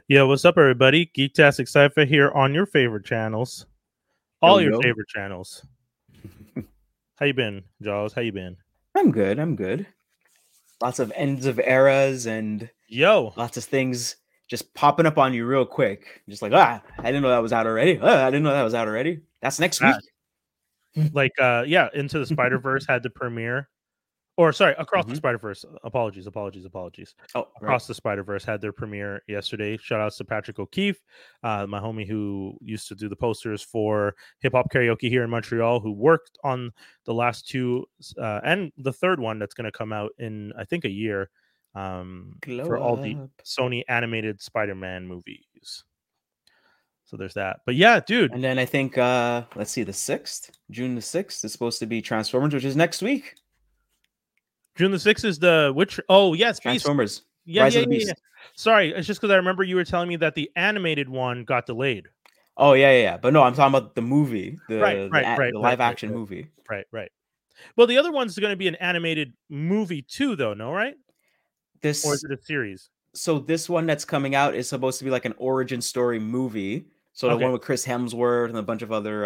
Yo, what's up, everybody? Geektastic Cypher here on your favorite channels. All your favorite channels. How you been, Jaws? How you been? I'm good. Lots of ends of eras and lots of things just popping up on you real quick. Just like, I didn't know that was out already. I didn't know that was out already. That's next week. Like, Into the Spider-Verse had the premiere. Or sorry, Across the Spider-Verse. Apologies. Oh, Across the Spider-Verse had their premiere yesterday. Shout outs to Patrick O'Keefe, my homie who used to do the posters for Hip Hop Karaoke here in Montreal, who worked on the last two and the third one that's going to come out in, I think, a year for all the Sony animated Spider-Man movies. So there's that. But yeah, dude. And then I think, let's see, June the 6th is supposed to be Transformers, which is next week. June the 6th is the which? Oh, yes, Transformers. Yeah. Sorry, it's just because I remember you were telling me that the animated one got delayed. Oh, yeah. But no, I'm talking about the movie, the live action movie. Right. Well, the other one's going to be an animated movie too, though, no, right? Or is it a series? So this one that's coming out is supposed to be like an origin story movie. So the one with Chris Hemsworth and a bunch of other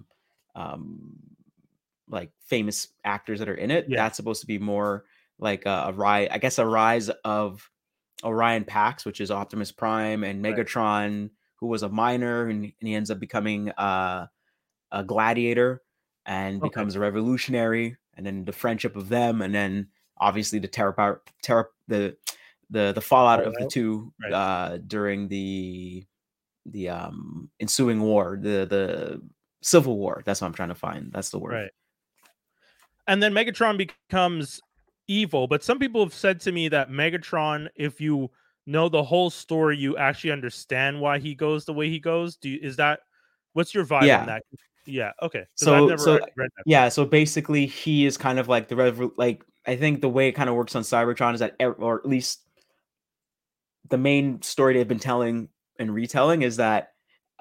like famous actors that are in it. That's supposed to be more like a rise of Orion Pax, which is Optimus Prime, and Megatron, who was a miner, and he ends up becoming a gladiator and becomes a revolutionary, and then the friendship of them, and then obviously the the fallout of the two during the ensuing war, the Civil War. That's what I'm trying to find. That's the word. Right. And then Megatron becomes evil, but some people have said to me that Megatron, if you know the whole story, you actually understand why he goes the way he goes. What's your vibe on that? Yeah. Okay. So read that. So basically, he is kind of like I think the way it kind of works on Cybertron is that, or at least the main story they've been telling and retelling is that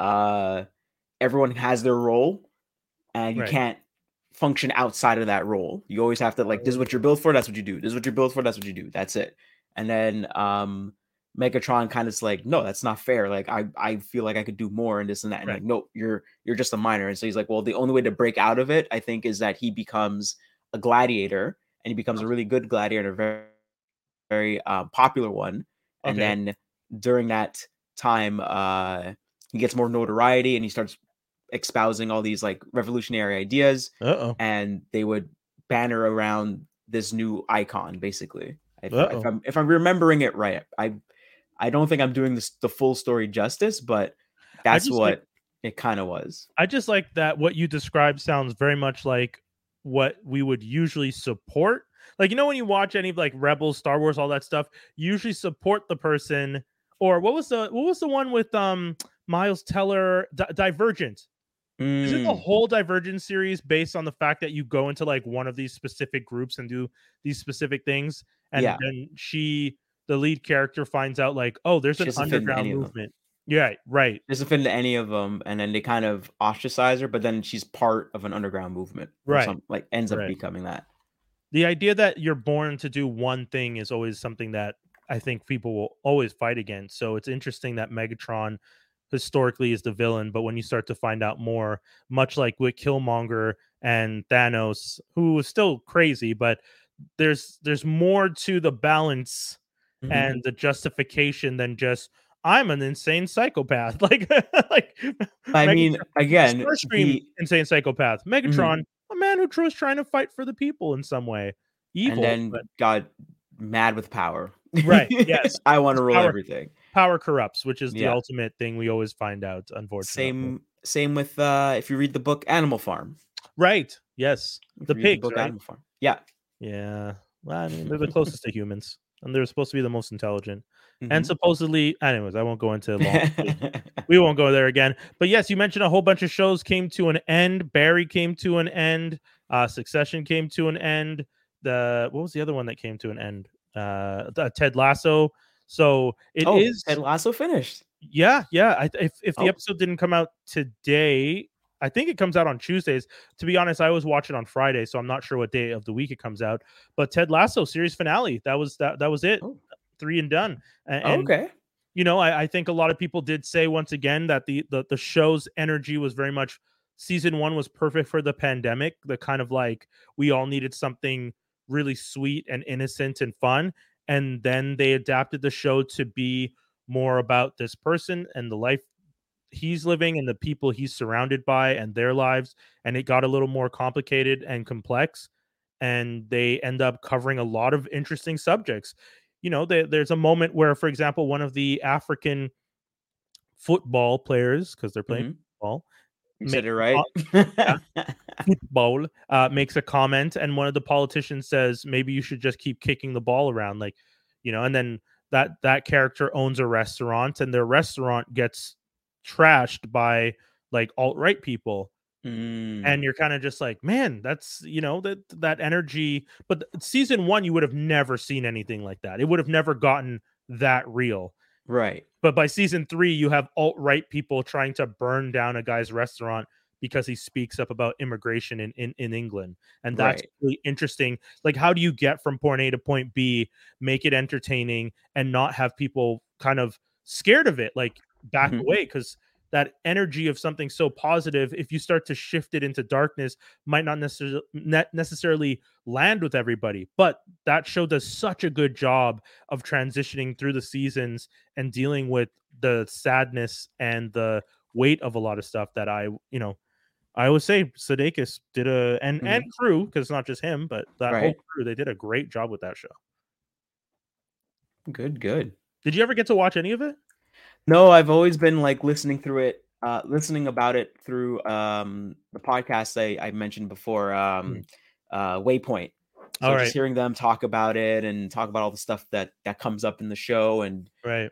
everyone has their role, and you can't function outside of that role. You always have to this is what you're built for. That's what you do. This is what you're built for. That's what you do. That's it. And then Megatron kind of is like, no, that's not fair. Like I feel like I could do more and this and that. And like, no, you're just a miner. And so he's like, well, the only way to break out of it, I think, is that he becomes a gladiator, and he becomes a really good gladiator, and a very, very popular one. And then during that time, he gets more notoriety, and he starts espousing all these like revolutionary ideas. And they would banner around this new icon, basically. If I'm remembering it right, I don't think I'm doing the full story justice, but that's what it kind of was. I just like that what you described sounds very much like what we would usually support. Like, you know, when you watch any of like Rebels, Star Wars, all that stuff, you usually support the person. Or what was the one with Miles Teller, Divergent? Isn't the whole Divergent series based on the fact that you go into like one of these specific groups and do these specific things, and then the lead character finds out like, oh, there's an underground movement. Yeah, right. Doesn't fit into any of them, and then they kind of ostracize her, but then she's part of an underground movement, right? Ends up becoming that. The idea that you're born to do one thing is always something that I think people will always fight against. So it's interesting that Megatron historically is the villain, but when you start to find out more, much like with Killmonger and Thanos, who is still crazy, but there's more to the balance and the justification than just I'm an insane psychopath. Like I mean, again, insane psychopath. Megatron, a man who was trying to fight for the people in some way. Evil, and then got mad with power. Right. Yes. I want to rule everything. Power corrupts, which is the ultimate thing we always find out, unfortunately. Same with if you read the book Animal Farm. Right. Yes. The pigs, right? Animal Farm. Yeah. Yeah. Well, I mean, they're the closest to humans, and they're supposed to be the most intelligent. And supposedly, anyways, I won't go into we won't go there again. But yes, you mentioned a whole bunch of shows came to an end. Barry came to an end. Succession came to an end. What was the other one that came to an end? Ted Lasso. So Ted Lasso finished. Yeah. If the episode didn't come out today, I think it comes out on Tuesdays. To be honest, I always watch it on Friday, so I'm not sure what day of the week it comes out. But Ted Lasso series finale. That was it. 3 and done. And I think a lot of people did say once again that the show's energy was very much season one was perfect for the pandemic. The kind of like we all needed something really sweet and innocent and fun. And then they adapted the show to be more about this person and the life he's living and the people he's surrounded by and their lives. And it got a little more complicated and complex. And they end up covering a lot of interesting subjects. There's a moment where, for example, one of the African football players, because they're playing football, You said makes it a right. yeah, football, makes a comment, and one of the politicians says, "Maybe you should just keep kicking the ball around," and then that character owns a restaurant, and their restaurant gets trashed by like alt right people, and you're kind of just like, man, that's that energy. But season one, you would have never seen anything like that. It would have never gotten that real. Right. But by season three, you have alt right people trying to burn down a guy's restaurant because he speaks up about immigration in England. And that's Right. really interesting. Like, how do you get from point A to point B, make it entertaining, and not have people kind of scared of it, like back away? Because that energy of something so positive, if you start to shift it into darkness, might not necessarily land with everybody. But that show does such a good job of transitioning through the seasons and dealing with the sadness and the weight of a lot of stuff that I would say Sudeikis did and crew, because it's not just him, but that whole crew, they did a great job with that show. Good. Did you ever get to watch any of it? No, I've always been like listening about it through the podcast I mentioned before, Waypoint. So just hearing them talk about it and talk about all the stuff that comes up in the show, and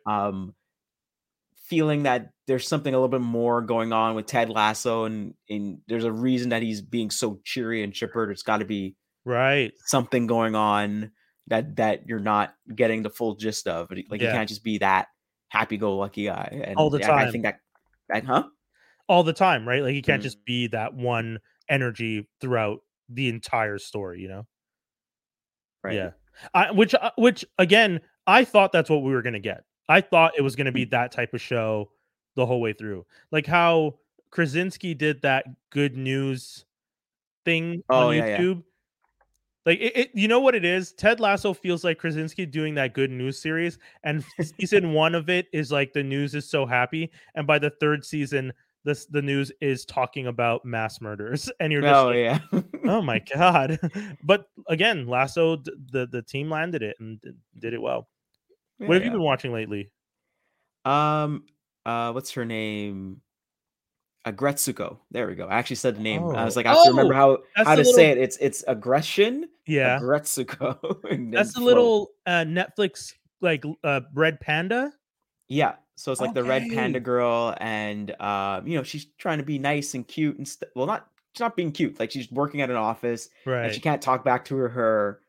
feeling that there's something a little bit more going on with Ted Lasso, and there's a reason that he's being so cheery and chipper. There's got to be something going on that you're not getting the full gist of. Like, you can't just be that happy-go-lucky guy and all the time. I think that all the time, right? Like, you can't just be that one energy throughout the entire story, right? Yeah. Which again, I thought that's what we were gonna get. I thought it was gonna be that type of show the whole way through, like how Krasinski did that good news thing on YouTube. Like, you know what it is? Ted Lasso feels like Krasinski doing that good news series, and season one of it is like the news is so happy, and by the third season, the news is talking about mass murders, and you're just oh my god. But again, Lasso, the team landed it and did it well. What have you been watching lately? What's her name? Agretsuko. There we go. I actually said the name. I was like, I have to remember how to say it. It's aggression. Yeah. Agretsuko. That's a little Netflix like Red Panda. Yeah. So it's like the Red Panda girl, and she's trying to be nice and cute and well, she's not being cute. Like, she's working at an office, and she can't talk back to her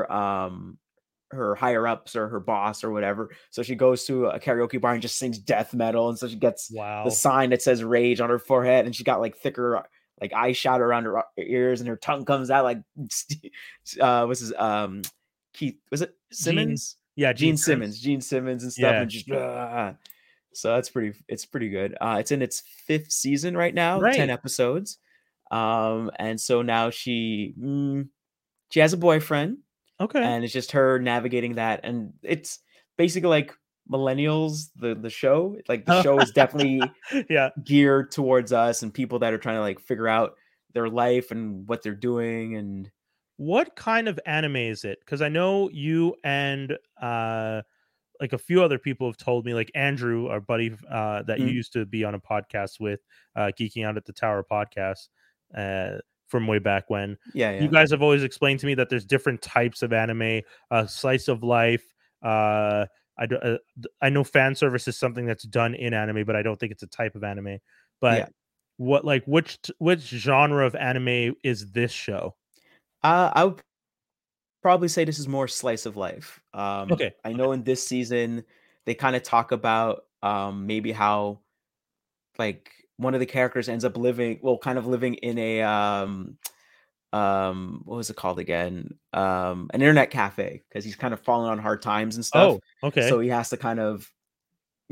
higher ups or her boss or whatever. So she goes to a karaoke bar and just sings death metal. And so she gets the sign that says rage on her forehead, and she got like thicker like eyeshadow around her ears, and her tongue comes out like what's his Keith, was it Simmons? Gene Simmons and stuff. And just so it's pretty good. It's in its 5th season right now, 10 episodes. And so now she has a boyfriend. And it's just her navigating that, and it's basically like Millennials, the show. Like, the show is definitely geared towards us and people that are trying to like figure out their life and what they're doing. And what kind of anime is it? Because I know you and like a few other people have told me, like Andrew, our buddy that you used to be on a podcast with, Geeking Out at the Tower podcast, from way back when. You guys have always explained to me that there's different types of anime, slice of life. I know fan service is something that's done in anime, but I don't think it's a type of anime. But which genre of anime is this show? I would probably say this is more slice of life. I know in this season they kind of talk about maybe how like one of the characters ends up living in a what was it called again? An internet cafe, because he's kind of fallen on hard times and stuff. So he has to kind of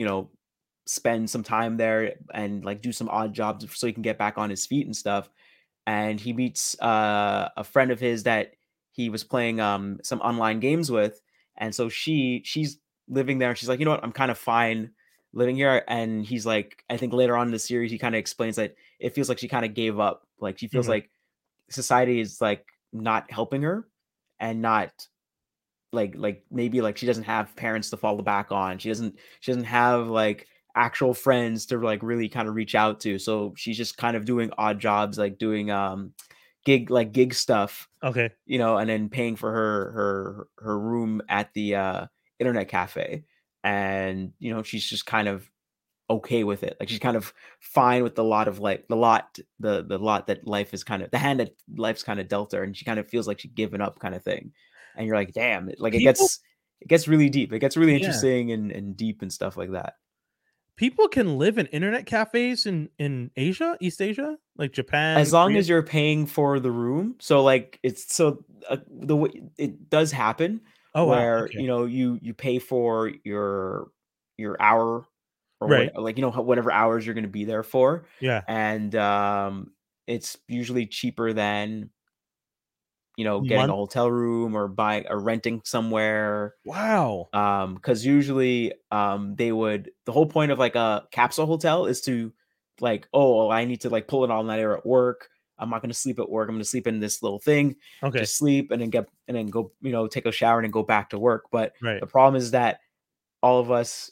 spend some time there and like do some odd jobs so he can get back on his feet and stuff. And he meets a friend of his that he was playing some online games with, and so she's living there, and she's like, you know what, I'm kind of fine living here. And he's like, I think later on in the series he kind of explains that it feels like she kind of gave up, like she feels like society is like not helping her, and not like maybe like she doesn't have parents to fall back on, she doesn't have like actual friends to like really kind of reach out to, so she's just kind of doing odd jobs, like doing gig stuff, Okay. and then paying for her room at the internet cafe. And she's just kind of okay with it, like she's kind of fine with the lot of like the lot that life is kind of, the hand that life's kind of dealt her, and she kind of feels like she's given up kind of thing. And you're like, damn, like People, it gets really deep, it gets really yeah, interesting and deep and stuff like that. people can live in internet cafes in Asia, East Asia, like Japan, As long Korea. as you're paying for the room. So like it's so the way it does happen, Oh wow, where okay, you pay for your hour, or right, what, like whatever hours you're going to be there for. yeah. And it's usually cheaper than getting a Month. hotel room or buying or renting somewhere. Wow. Because usually the whole point of like a capsule hotel is to like, oh, I need to like pull an all-nighter at work, I'm not going to sleep at work, I'm going to sleep in this little thing, Okay, just sleep and then go take a shower and then go back to work. But right. the problem is that all of us,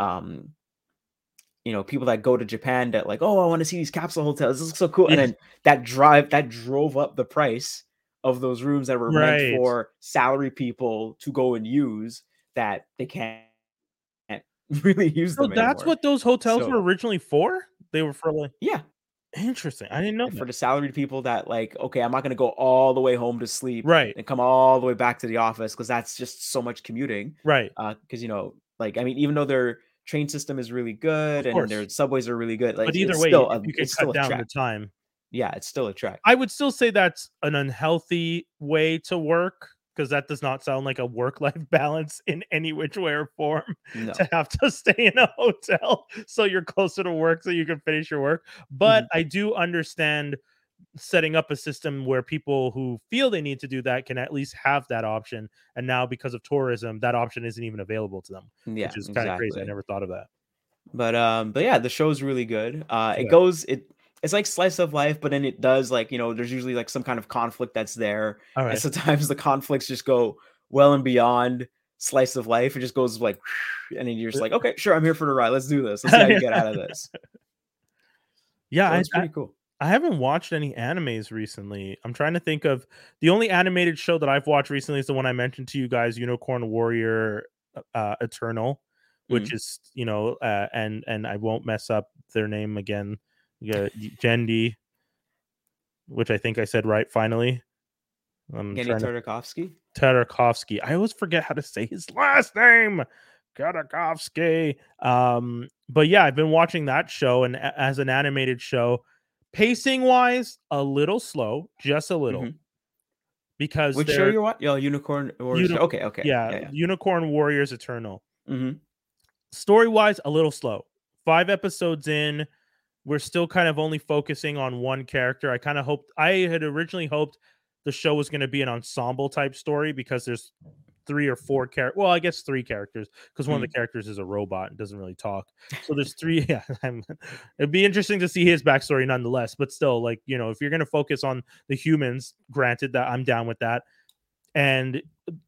people that go to Japan that like, oh, I want to see these capsule hotels, this looks so cool, and Yeah, then that drove up the price of those rooms that were meant right. for salary people to go and use, that they can't really use So them that's anymore. what those hotels were So originally for? They were for like, yeah, interesting. I didn't know for that. the salaried people that like, okay, I'm not going to go all the way home to sleep Right, and come all the way back to the office, because that's just so much commuting. right. Because like, I mean, even though their train system is really good Of and course. their subways are really good, like But either it's way, still if you could it's cut still a down the trek. time, Yeah, it's still a trek. I would still say that's an unhealthy way to work, because that does not sound like a work-life balance in any which way or form, No. to have to stay in a hotel so you're closer to work so you can finish your work. But Mhm. I do understand setting up a system where people who feel they need to do that can at least have that option. And now, because of tourism, that option isn't even available to them, Yeah, which is kind of crazy. I exactly. never thought of that. But yeah, the show's really good. Yeah. It's like slice of life, but then it does like, there's usually like some kind of conflict that's there. All And right. sometimes the conflicts just go well and beyond slice of life. It just goes like, and then you're just like, okay, sure, I'm here for the ride. Let's do this. Let's see how you get out of this. Yeah, So it's pretty cool. I haven't watched any animes recently. I'm trying to think of the only animated show that I've watched recently is the one I mentioned to you guys, Unicorn Warrior Eternal, which Mhm. is, and I won't mess up their name again. Yeah, Jendi, which I think I said right finally. I'm Genny trying to Tartakovsky. Tartakovsky. I always forget how to say his last name. Tartakovsky. But yeah, I've been watching that show, and as an animated show, pacing wise, a little slow, just a little, Mhm. because Which show they're you what? Yo, Unicorn Warriors. uni- Okay, okay. yeah, Yeah, yeah. Unicorn Warriors Eternal. Mhm. Story wise, a little slow. 5 episodes in, we're still kind of only focusing on one character. I had originally hoped the show was going to be an ensemble type story, because there's three or four characters. Well, I guess three characters, because one of the Mhm. characters is a robot and doesn't really talk. So there's three. Yeah, it'd be interesting to see his backstory nonetheless. But still, like, if you're going to focus on the humans, granted, that I'm down with that. And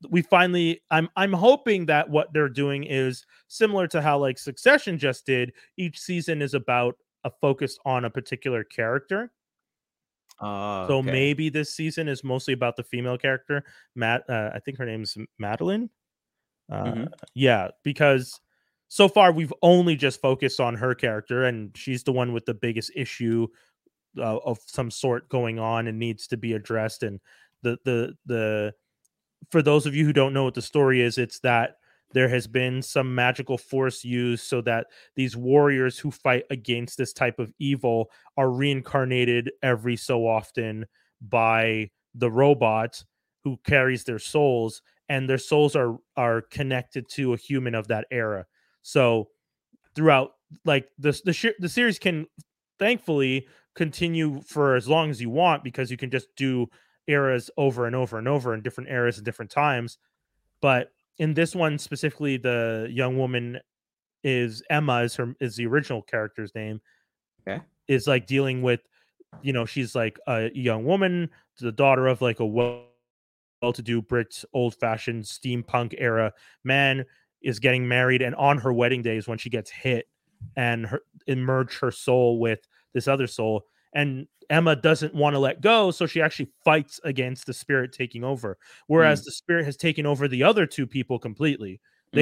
I'm hoping that what they're doing is similar to how like Succession just did. Each season is about a focus on a particular character. Oh, So okay. maybe this season is mostly about the female character, Matt. I think her name's Madeline. Uh, Mhm. yeah, because so far we've only just focused on her character, and she's the one with the biggest issue of some sort going on and needs to be addressed. And the for those of you who don't know what the story is, it's that there has been some magical force used so that these warriors who fight against this type of evil are reincarnated every so often by the robot who carries their souls, and their souls are connected to a human of that era. So throughout. Like the series can thankfully continue for as long as you want, because you can just do eras over and over and over in different eras and different times. But in this one specifically, the young woman is Emma, is the original character's name, Okay. is like dealing with, she's like a young woman, the daughter of like a well-to-do Brit old fashioned steampunk era man, is getting married, and on her wedding day is when she gets hit and merge her soul with this other soul. And Emma doesn't want to let go, so she actually fights against the spirit taking over. Whereas the spirit has taken over the other two people completely.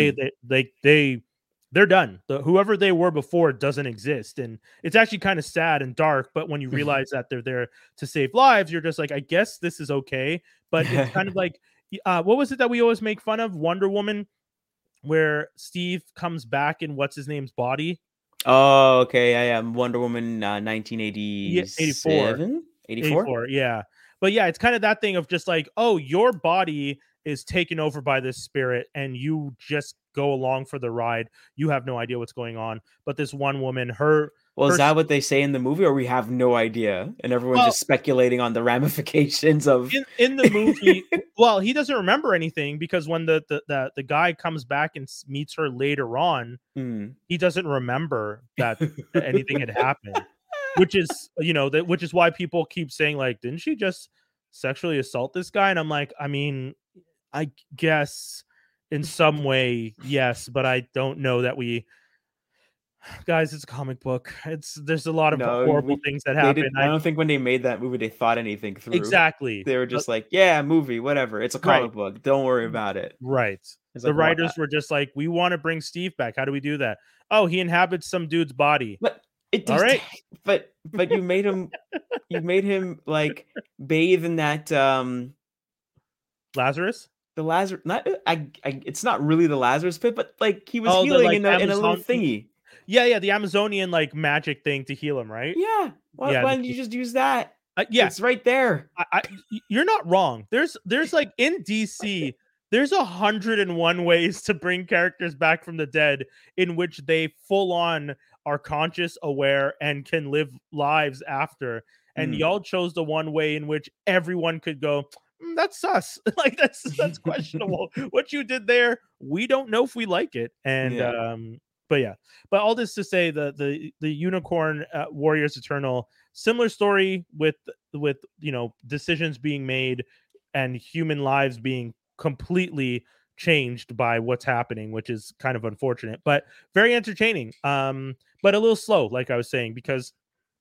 They're done. Whoever they were before doesn't exist, and it's actually kind of sad and dark. But when you realize that they're there to save lives, you're just like, I guess this is okay. But it's kind of like, what was it that we always make fun of? Wonder Woman, where Steve comes back in what's his name's body. Oh, okay. I am Wonder Woman 84. 84? Yeah. But yeah, it's kind of that thing of just like, oh, your body is taken over by this spirit and you just go along for the ride. You have no idea what's going on. But this one woman, is that what they say in the movie, or we have no idea and everyone's just speculating on the ramifications of in the movie? Well, he doesn't remember anything, because when the guy comes back and meets her later on, he doesn't remember that anything had happened, which is, which is why people keep saying like, didn't she just sexually assault this guy? And I'm like, I mean, I guess in some way, yes, but I don't know that guys, it's a comic book. There's a lot of horrible things that happen. I don't think when they made that movie they thought anything through. Exactly. They were just like, yeah, movie, whatever. It's a comic book. Don't worry about it. Right. The writers were just like, we want to bring Steve back. How do we do that? Oh, he inhabits some dude's body. But it does. All right. But you made him like bathe in that Lazarus? The Lazarus, it's not really the Lazarus pit, but like he was healing in a little thingy. Yeah, the Amazonian like magic thing to heal him, right? Yeah. Why didn't you just use that? Yeah, it's right there. You're not wrong. There's like in DC, there's 101 ways to bring characters back from the dead in which they full on are conscious, aware, and can live lives after. And y'all chose the one way in which everyone could go, that's sus. Like that's questionable. What you did there, we don't know if we like it. And but all this to say, the Unicorn Warriors Eternal, similar story with decisions being made and human lives being completely changed by what's happening, which is kind of unfortunate, but very entertaining. But a little slow, like I was saying, because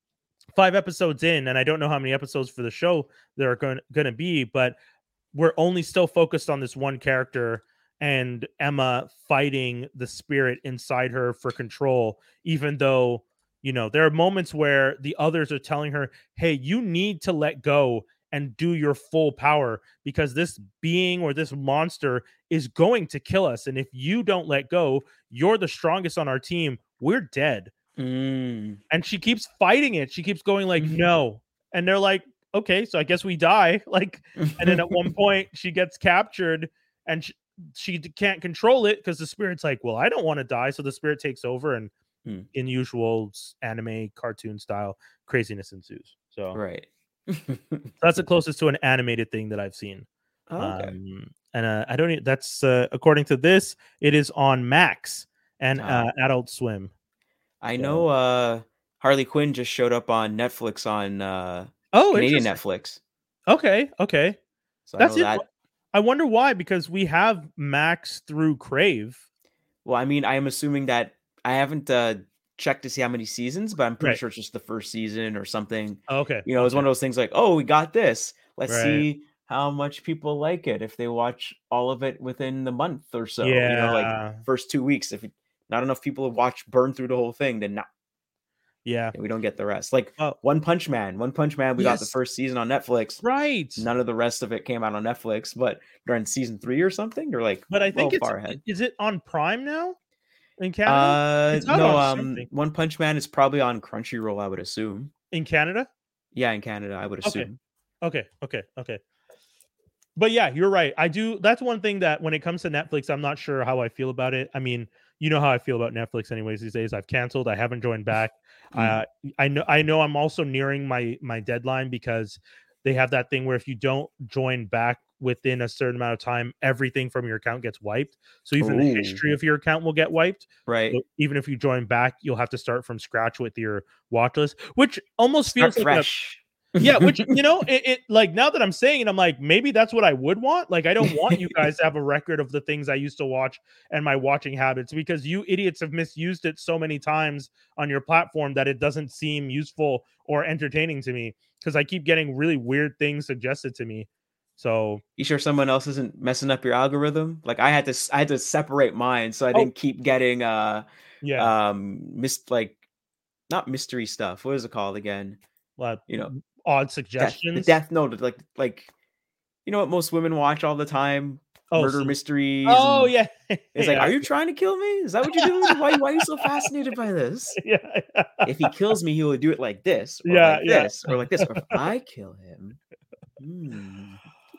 5 episodes in, and I don't know how many episodes for the show there are going to be, but we're only still focused on this one character and Emma fighting the spirit inside her for control, even though, there are moments where the others are telling her, hey, you need to let go and do your full power, because this being or this monster is going to kill us. And if you don't let go, you're the strongest on our team. We're dead. And she keeps fighting it. She keeps going like, no. And they're like, okay, so I guess we die. Like, and then at one point she gets captured and she can't control it because the spirit's like, well, I don't want to die. So the spirit takes over, and in usual anime cartoon style, craziness ensues. So right. That's the closest to an animated thing that I've seen. Okay. And I don't. That's according to this, it is on Max and Adult Swim. I know Harley Quinn just showed up on Netflix on Canadian Netflix. Okay. So that's it. I wonder why, because we have Max through Crave. Well, I mean, I am assuming that I haven't checked to see how many seasons, but I'm pretty sure it's just the first season or something. Okay. It's one of those things like, oh, we got this. Let's see how much people like it if they watch all of it within the month or so. Yeah. Like first 2 weeks. If not enough people have watched burn through the whole thing, then not. Yeah, we don't get the rest. Like One Punch Man. We got the first season on Netflix. Right. None of the rest of it came out on Netflix, but during season 3 or something, you're like, but I think it's far ahead. Is it on Prime now in Canada? No. One Punch Man is probably on Crunchyroll, I would assume. In Canada? Yeah, in Canada, I would assume. Okay. But yeah, you're right. I do. That's one thing that when it comes to Netflix, I'm not sure how I feel about it. I mean, you know how I feel about Netflix anyways these days. I've canceled. I haven't joined back. Mm. I know I'm also nearing my deadline because they have that thing where if you don't join back within a certain amount of time, everything from your account gets wiped. So even the Ooh, history of your account will get wiped. right. So even if you join back, you'll have to start from scratch with your watch list, which almost Start feels like a fresh. yeah, which it like now that I'm saying it, I'm like, maybe that's what I would want. Like, I don't want you guys to have a record of the things I used to watch and my watching habits because you idiots have misused it so many times on your platform that it doesn't seem useful or entertaining to me because I keep getting really weird things suggested to me. So, You sure someone else isn't messing up your algorithm? Like I had to separate mine so I oh didn't keep getting yeah, like not mystery stuff. What is it called again? uh, You know, odd the suggestions. death note, like you know what most women watch all the time? Oh, Murder some. mysteries, Oh and yeah, it's like, yeah, are you trying to kill me? Is that what you're doing? Why are you so fascinated by this? yeah, If he kills me, he will do it like this, or yeah, like yeah. this, or like this. Or if I kill him, hmm.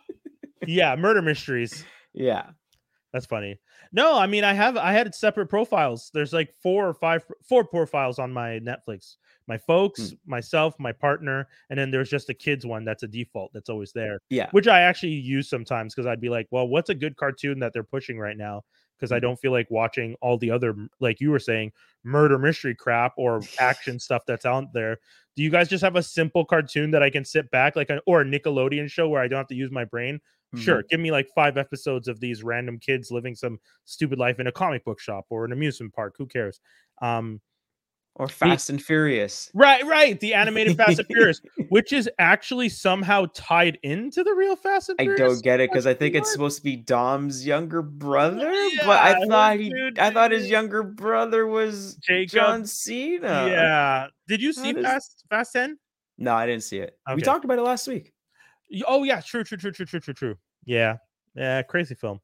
Yeah, murder mysteries. Yeah. That's funny. No, I mean I had separate profiles. There's like four profiles on my Netflix. My folks, Hmm. myself, my partner, and then there's just a kids one that's a default that's always there, Yeah. which I actually use sometimes because I'd be like, well, what's a good cartoon that they're pushing right now? Because I Hmm. don't feel like watching all the other, like you were saying, murder mystery crap or action stuff that's out there. Do you guys just have a simple cartoon that I can sit back like or a Nickelodeon show where I don't have to use my brain? Hmm. Sure, give me like 5 episodes of these random kids living some stupid life in a comic book shop or an amusement park. Who cares? Um, Or the Fast and Furious. right, the animated Fast and Furious, which is actually somehow tied into the real Fast and I don't Furious get it because I question think it's mark? supposed to be Dom's younger brother, but Yeah, dude, I thought his younger brother was Jacob. John Cena. Yeah. Did you How see does Fast 10? No, I didn't see it. We Okay. talked about it last week. Oh yeah, true. Yeah. Yeah, crazy film.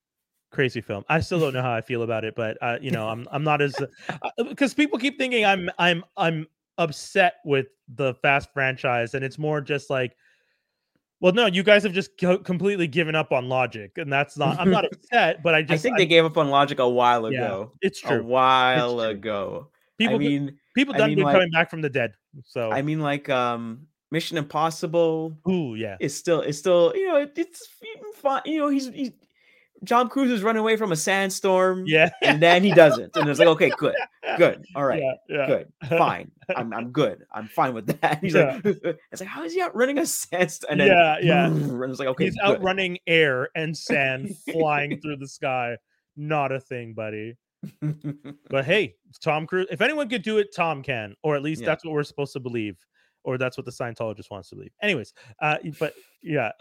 Crazy film. I still don't know how I feel about it, but I'm not as because people keep thinking I'm upset with the Fast franchise, and it's more just like, well, no, you guys have just completely given up on logic, and that's not. I'm not upset, but I think they I'm gave up on Logic a while yeah, ago. it's A true, it's while true. ago. I People mean people I done mean good like coming back from the dead. So, like Mission Impossible ooh yeah, is still, it's fine. He's Tom Cruise is running away from a sandstorm, yeah, and then he doesn't, and it's like, okay, good, good, all right, yeah, good, fine, I'm good, I'm fine with that. He's like, yeah, it's like, how is he out running a sandstorm? And then, yeah. and it's like, okay, He's good. outrunning air and sand flying through the sky. Not a thing, buddy. But hey, Tom Cruise. If anyone could do it, Tom can, or at least Yeah. that's what we're supposed to believe, or that's what the Scientologist wants to believe. Anyways, but yeah,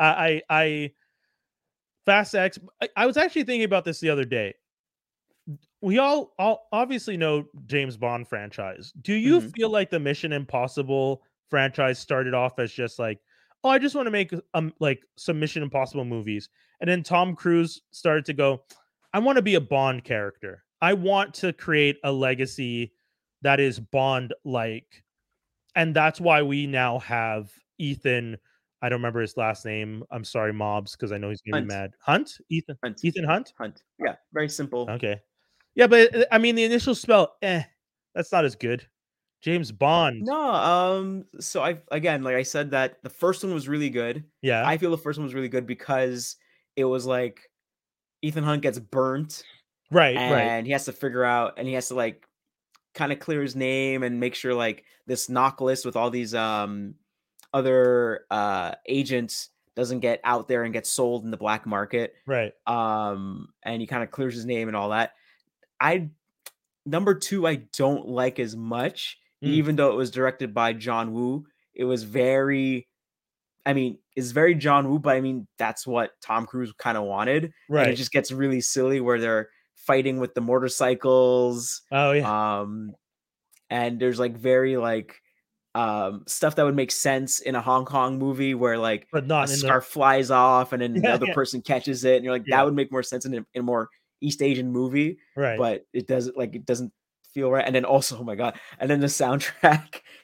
Fast X. I was actually thinking about this the other day. We all obviously know James Bond franchise. Do you Mhm. feel like the Mission Impossible franchise started off as just like, oh, I just want to make like some Mission Impossible movies, and then Tom Cruise started to go, I want to be a Bond character. I want to create a legacy that is Bond like, and that's why we now have Ethan. I don't remember his last name. I'm sorry, Mobs, because I know he's gonna be Hunt, mad. Hunt, Hunt, Ethan Hunt. Hunt. Yeah, very simple. Okay. Yeah, but I mean the initial spell, that's not as good. James Bond. No, so I again, like I said, that the first one was really good. Yeah. I feel the first one was really good because it was like Ethan Hunt gets burnt Right. and he has to figure out and he has to like kind of clear his name and make sure like this knock list with all these other agents doesn't get out there and get sold in the black market. Right. And he kind of clears his name and all that. I Number 2 I don't like as much, Mm, even though it was directed by John Woo. It was very it's very John Woo, but I mean, that's what Tom Cruise kind of wanted. And it right. just gets really silly where they're fighting with the motorcycles. Oh yeah. Um, and there's like very like stuff that would make sense in a Hong Kong movie where like But a not in the scarf flies off and then the yeah, other person catches it and you're like that yeah. would make more sense in a more East Asian movie, Right. but it doesn't feel right. And then also, oh my god, and then the soundtrack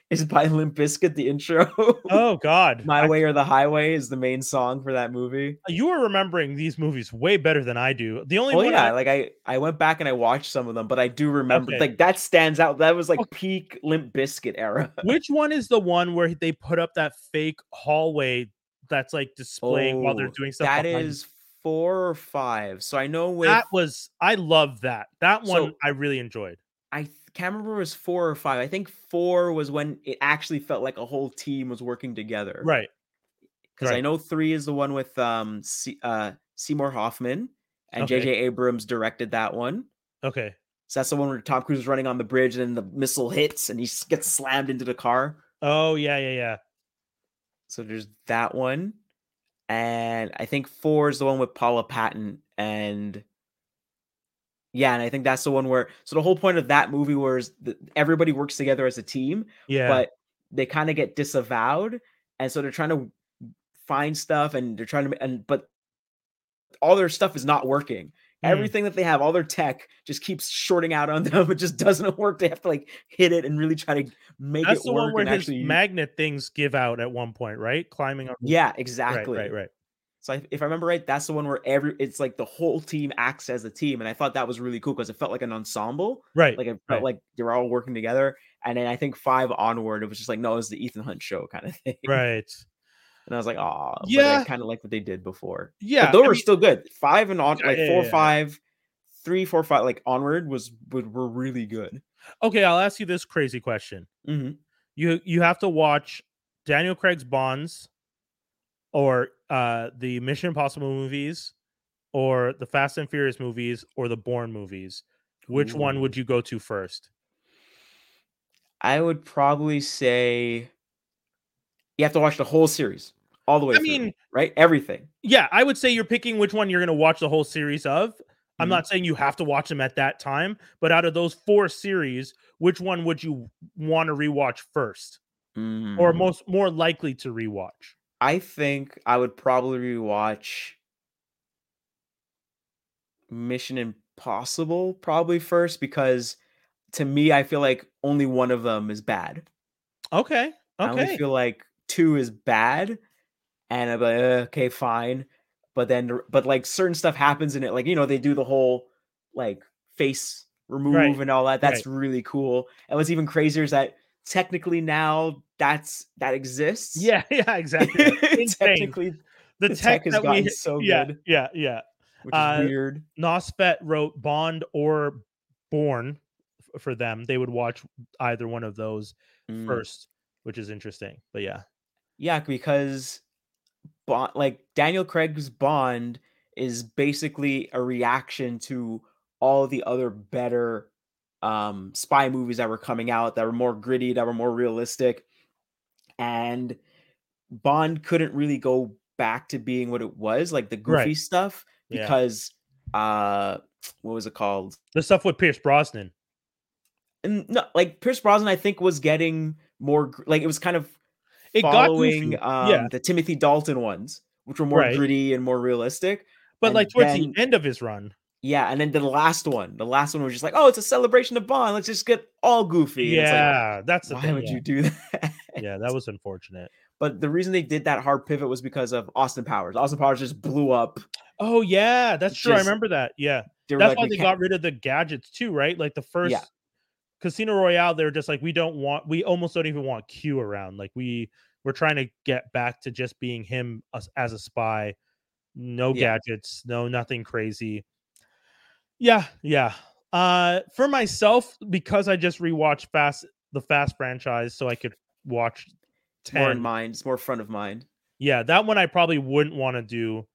is by Limp Bizkit, the intro. Oh God, My Way or the Highway is the main song for that movie. you are remembering these movies way better than I do. The only Well, one yeah, like I went back and I watched some of them, but I do remember okay. like that stands out. That was Oh, like peak Limp Bizkit era. which one is the one where they put up that fake hallway that's like displaying while they're Oh, doing stuff that behind? is 4 or 5. So I know with That was I love that. That one so I really enjoyed. can't remember if it was 4 or 5. I think 4 was when it actually felt like a whole team was working together. Right, Because I right. know 3 is the one with Seymour Hoffman and Okay, J.J. Abrams directed that one. okay. So that's the one where Tom Cruise is running on the bridge and then the missile hits and he gets slammed into the car. Oh yeah, yeah, yeah. So there's that one. And I think 4 is the one with Paula Patton and yeah, and I think that's the one where so the whole point of that movie was everybody works together as a team, Yeah. but they kind of get disavowed, and so they're trying to find stuff, and they're trying to, and but all their stuff is not working. Hmm. Everything that they have, all their tech, just keeps shorting out on them. It just doesn't work. They have to like hit it and really try to make That's it the one work where and his actually, magnet things give out at one point, right? Climbing on the yeah, right, right, exactly. right. So if I remember right, that's the one where it's like the whole team acts as a team, and I thought that was really cool because it felt like an ensemble. Right, Like it felt right, like they were all working together. And then I think 5 onward, it was just like, no, it was the Ethan Hunt show kind of thing. right. And I was like, oh, but I Yeah, kind of like what they did before. But yeah. those I were mean, still good. 5 and on, yeah, like yeah, 4, yeah, yeah. 5, 3, 4, 5, like onward were really good. Okay, I'll ask you this crazy question. Hmm. You have to watch Daniel Craig's Bonds or the Mission Impossible movies or the Fast and Furious movies or the Bourne movies. Which one Ooh. would you go to first? I would probably say you have to watch the whole series all the way I through, mean, right? Everything. yeah, I would say you're picking which one you're going to watch the whole series of. I'm Mhm. not saying you have to watch them at that time, but out of those 4 series, which one would you want to rewatch first or Mm. more likely to rewatch? I think I would probably rewatch Mission Impossible probably first because to me, I feel like only one of them is bad. Okay. I only Okay. feel like 2 is bad, and I'm like, okay, fine." But then but, like, certain stuff happens in it, like, they do the whole, like, face Right. remove and all that, Right. that's really cool, and what's even crazier is that technically now that exists. Yeah, yeah, exactly. Insane. Technically, The the tech tech has that we gotten so yeah, good, yeah, yeah. which is Uh, weird. Nosfet wrote Bond or Born for them. They would watch either one of those Mm. first, which is interesting. But yeah. Yeah, because like Daniel Craig's Bond is basically a reaction to all the other better spy movies that were coming out that were more gritty, that were more realistic. And Bond couldn't really go back to being what it was, like the Right. goofy stuff, Yeah. because what was it called? The stuff with Pierce Brosnan. And no, like Pierce Brosnan, I think was getting more like it was kind of It got following goofy. Yeah. the Timothy Dalton ones, which were more Right. gritty and more realistic. But like And towards the then end of his run. yeah, and then the last one was just like, oh, it's a celebration of Bond. Let's just get all goofy. And it's like, Yeah, that's the why thing. would Yeah. you do that? Yeah, that was unfortunate. But the reason they did that hard pivot was because of Austin Powers. Austin Powers just blew up. Oh yeah, that's true. I Just remember that. Yeah. they were That's like, why we they can't. got rid of the gadgets too, right? Like the Yeah, first Casino Royale, they're just like, we almost don't even want Q around. Like we're trying to get back to just being him as a spy. No yeah. gadgets, no nothing crazy. Yeah, yeah. For myself, because I just rewatched the Fast franchise, so I could watch It's more in 10. mind. It's more front of mind. Yeah, that one I probably wouldn't want to do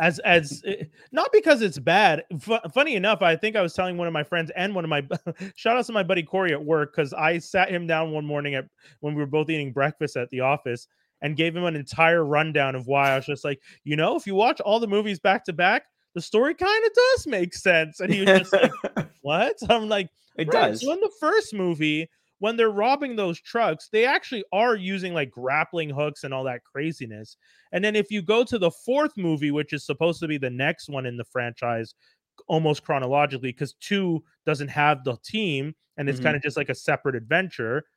not because it's bad. Funny enough, I think I was telling one of my friends and one of my shout out to my buddy Corey at work because I sat him down one morning when we were both eating breakfast at the office and gave him an entire rundown of why I was just like, if you watch all the movies back to back, the story kind of does make sense. And he was just like, what? I'm like, It right. So does. in the first movie, when they're robbing those trucks, they actually are using like grappling hooks and all that craziness. And then if you go to the fourth movie, which is supposed to be the next one in the franchise, almost chronologically, because 2 doesn't have the team and it's kind Mhm. of just like a separate adventure.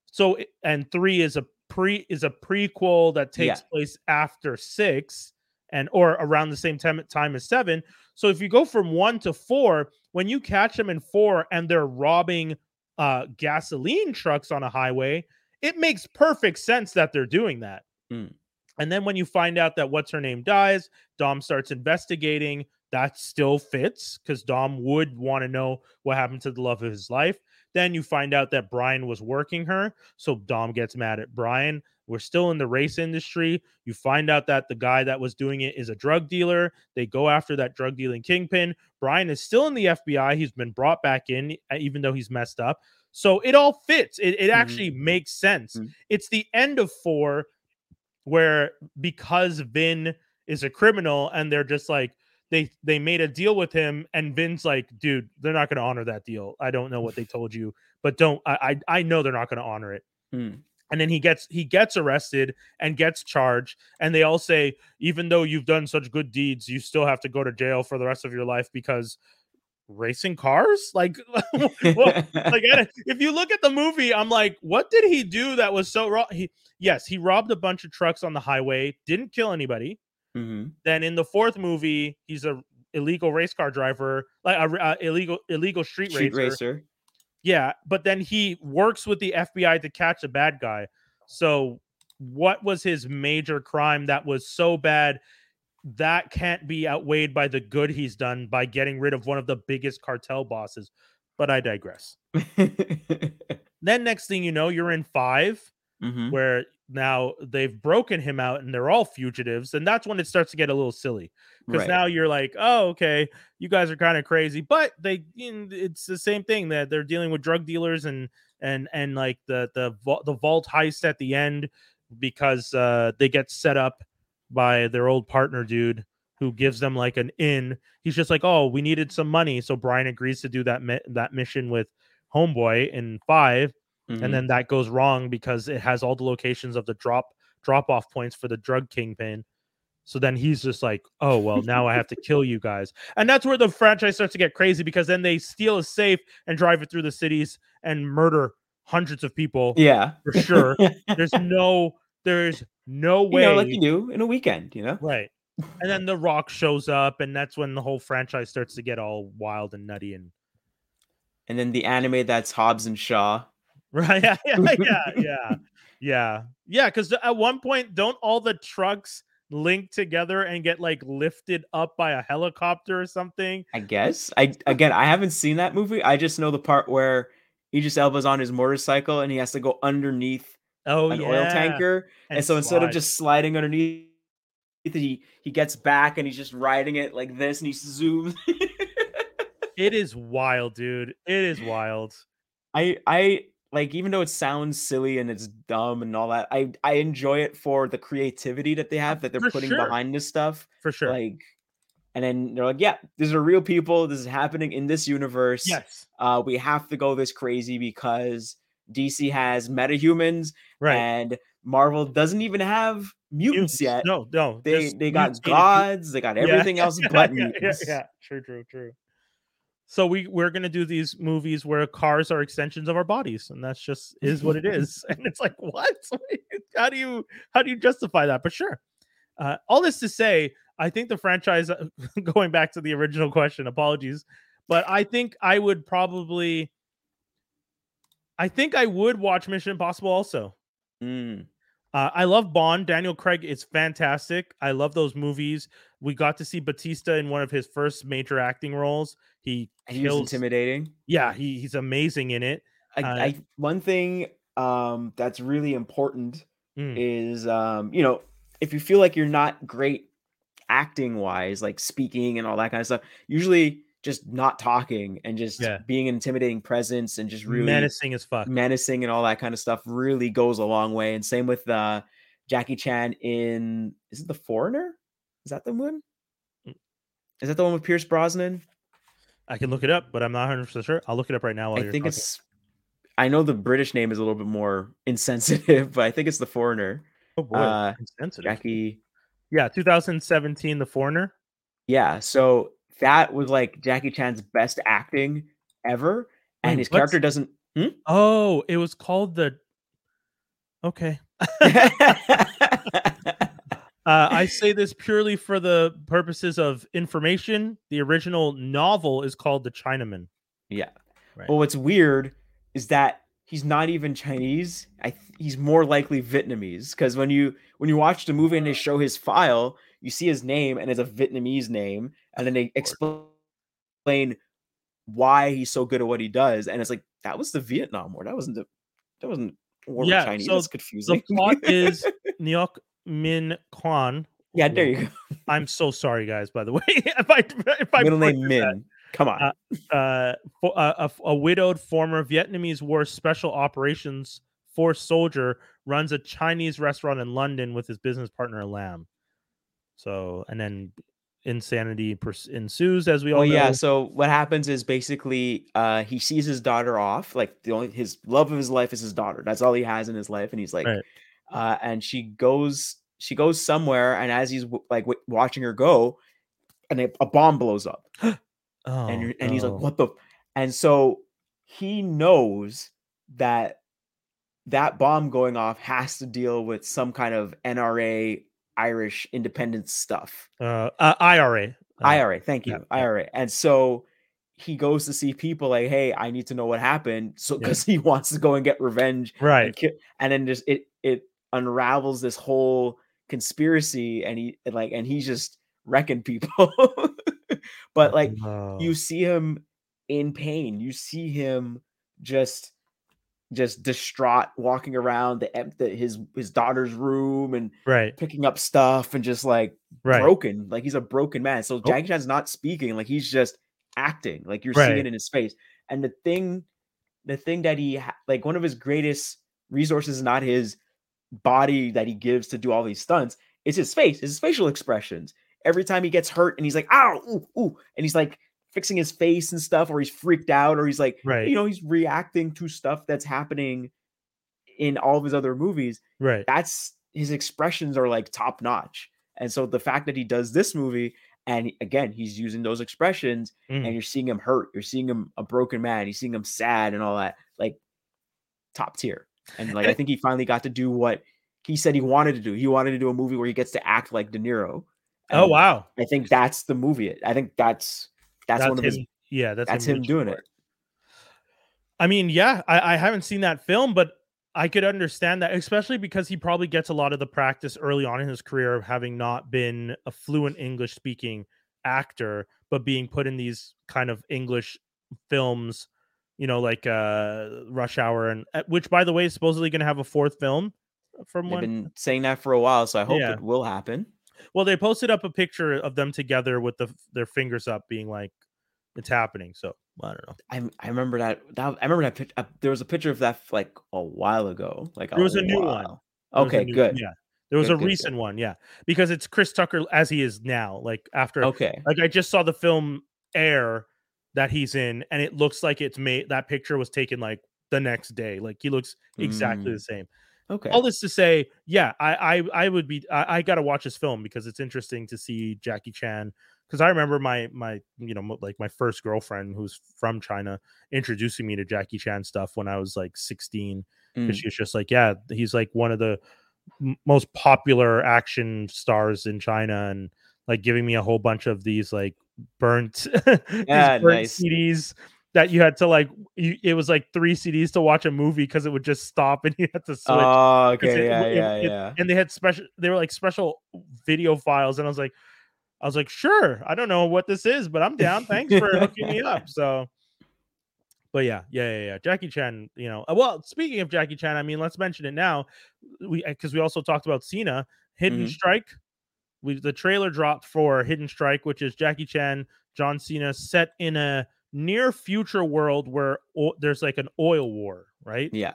And 3 is a prequel that takes place after 6 or around the same time as 7. So if you go from 1 to 4, when you catch them in 4 and they're robbing gasoline trucks on a highway, it makes perfect sense that they're doing that. And then when you find out that what's her name dies, Dom starts investigating. That still fits because Dom would want to know what happened to the love of his life. Then you find out that Brian was working her. So Dom gets mad at Brian. We're still in the race industry. You find out that the guy that was doing it is a drug dealer. They go after that drug dealing kingpin. Brian is still in the FBI. He's been brought back in, even though he's messed up. So it all fits. It actually makes sense. It's the end of 4 where, because Vin is a criminal and they're just like, they made a deal with him, and Vin's like, dude, they're not going to honor that deal. I don't know what they told you, but I know they're not going to honor it. And then he gets arrested and gets charged, and they all say, even though you've done such good deeds, you still have to go to jail for the rest of your life because racing cars. Like, well, like, if you look at the movie, I'm like, what did he do that was so wrong? He robbed a bunch of trucks on the highway, didn't kill anybody. Then in the 4th movie, he's a illegal race car driver, like a illegal street racer. Yeah, but then he works with the FBI to catch a bad guy. So what was his major crime that was so bad that can't be outweighed by the good he's done by getting rid of one of the biggest cartel bosses? But I digress. Then next thing you know, you're in 5, where now they've broken him out and they're all fugitives, and that's when it starts to get a little silly, because now you're like, oh, okay, you guys are kind of crazy, but it's the same thing, that they're dealing with drug dealers and like the vault heist at the end, because they get set up by their old partner dude who gives them like an in. He's just like, oh, we needed some money, so Brian agrees to do that mission with Homeboy in 5. And then that goes wrong because it has all the locations of the drop off points for the drug kingpin. So then he's just like, oh, well, now I have to kill you guys. And that's where the franchise starts to get crazy, because then they steal a safe and drive it through the cities and murder hundreds of people. Yeah, for sure. There's no way. Like you do in a weekend, Right. And then The Rock shows up, and that's when the whole franchise starts to get all wild and nutty. And then the anime that's Hobbs and Shaw. Right. Yeah. Because at one point, don't all the trucks link together and get like lifted up by a helicopter or something? I guess. I haven't seen that movie. I just know the part where Idris Elba's on his motorcycle and he has to go underneath an oil tanker. And so instead of just sliding underneath, he gets back and he's just riding it like this, and he zooms. It is wild, dude. It is wild. I like, even though it sounds silly and it's dumb and all that, I enjoy it for the creativity that they have, that they're putting behind this stuff. For sure. Like, and then they're like, yeah, these are real people. This is happening in this universe. Yes. We have to go this crazy because DC has metahumans, right? And Marvel doesn't even have mutants yet. No. They got gods. They got everything else but mutants. Yeah. True. So we're gonna do these movies where cars are extensions of our bodies, and that's just is what it is. And it's like, what? How do you justify that? But sure. All this to say, I think the franchise, going back to the original question, apologies, but I think I would watch Mission Impossible also. I love Bond. Daniel Craig is fantastic. I love those movies. We got to see Batista in one of his first major acting roles. He was intimidating. Yeah, he's amazing in it. One thing that's really important is if you feel like you're not great acting wise, like speaking and all that kind of stuff, usually just not talking and just being an intimidating presence and just really menacing as fuck, menacing and all that kind of stuff really goes a long way. And same with Jackie Chan in, is it The Foreigner? Is that the one? Is that the one with Pierce Brosnan? I can look it up, but I'm not 100% sure. I'll look it up right now. I think I know the British name is a little bit more insensitive, but I think it's The Foreigner. Oh boy, insensitive. Jackie. Yeah, 2017, The Foreigner. Yeah, so that was like Jackie Chan's best acting ever, and his character doesn't. Oh, it was called Okay. I say this purely for the purposes of information. The original novel is called The Chinaman. Yeah. Right. But what's weird is that he's not even Chinese. He's more likely Vietnamese, because when you watch the movie and they show his file, you see his name and it's a Vietnamese name, and then they explain why he's so good at what he does, and it's like, that was the Vietnam War. That wasn't war with Yeah. Chinese. That's So the confusing. plot is Nyok Min Kwan. Yeah, there you go. I'm so sorry, guys. By the way, if I Middle name butchered that. Min. Come on. A widowed former Vietnamese War Special Operations Force soldier runs a Chinese restaurant in London with his business partner Lam. So, and then insanity ensues, as we all Well, know. yeah. So what happens is basically, he sees his daughter off. Like, his love of his life is his daughter. That's all he has in his life, and he's like, Right. and she goes somewhere, and as he's like watching her go, and a bomb blows up, and he's like, what the? And so he knows that bomb going off has to deal with some kind of NRA Irish independence stuff. IRA. IRA, thank you. Yeah. IRA. And so he goes to see people like, hey, I need to know what happened. So because he wants to go and get revenge. Right. And then just it unravels this whole conspiracy, and he's just wrecking people. But like, you see him in pain. You see him just distraught, walking around his daughter's room and picking up stuff, and just like broken. Like, he's a broken man. So Jackie Chan's not speaking, like, he's just acting. Like, you're seeing it in his face. And the thing that he like, one of his greatest resources is not his body that he gives to do all these stunts, it's his face, his facial expressions. Every time he gets hurt and he's like, ow, ooh, ooh, and he's like fixing his face and stuff, or he's freaked out, or he's like, he's reacting to stuff that's happening in all of his other movies. Right. That's, his expressions are like top notch. And so the fact that he does this movie, and again, he's using those expressions, and you're seeing him hurt, you're seeing him a broken man, you're seeing him sad and all that, like, top tier. And like, I think he finally got to do what he said he wanted to do. He wanted to do a movie where he gets to act like De Niro. And wow. I think that's the movie. I think that's one of his. Yeah, that's him doing it. I mean, yeah, I haven't seen that film, but I could understand that, especially because he probably gets a lot of the practice early on in his career of having not been a fluent English speaking actor, but being put in these kind of English films, like Rush Hour, and which, by the way, is supposedly going to have a fourth film. They've been saying that for a while, so I hope it will happen. Well, they posted up a picture of them together with their fingers up, being like, it's happening. So I don't know. I remember that. I remember that picture. There was a picture of that like a while ago. Like, there was a new one. Okay, good. Yeah, there was a recent one. Yeah, because it's Chris Tucker as he is now. Like, after. Okay. Like, I just saw the film Air that he's in, and it looks like it's made. That picture was taken like the next day. Like, he looks exactly the same. Okay. All this to say, yeah, I would be. I got to watch this film because it's interesting to see Jackie Chan. Because I remember my like my first girlfriend who's from China introducing me to Jackie Chan stuff when I was like 16. Because she was just like, yeah, he's like one of the most popular action stars in China, and like giving me a whole bunch of these like burnt, nice CDs that you had to like. It was like 3 CDs to watch a movie because it would just stop and you had to switch. Oh, okay, yeah. And they had they were like special video files, and I was like, sure, I don't know what this is, but I'm down. Thanks for hooking me up. So, but yeah. Jackie Chan, well, speaking of Jackie Chan, I mean, let's mention it now. Because we also talked about Cena, Hidden Strike. The trailer dropped for Hidden Strike, which is Jackie Chan, John Cena, set in a near future world where there's like an oil war, right? Yeah.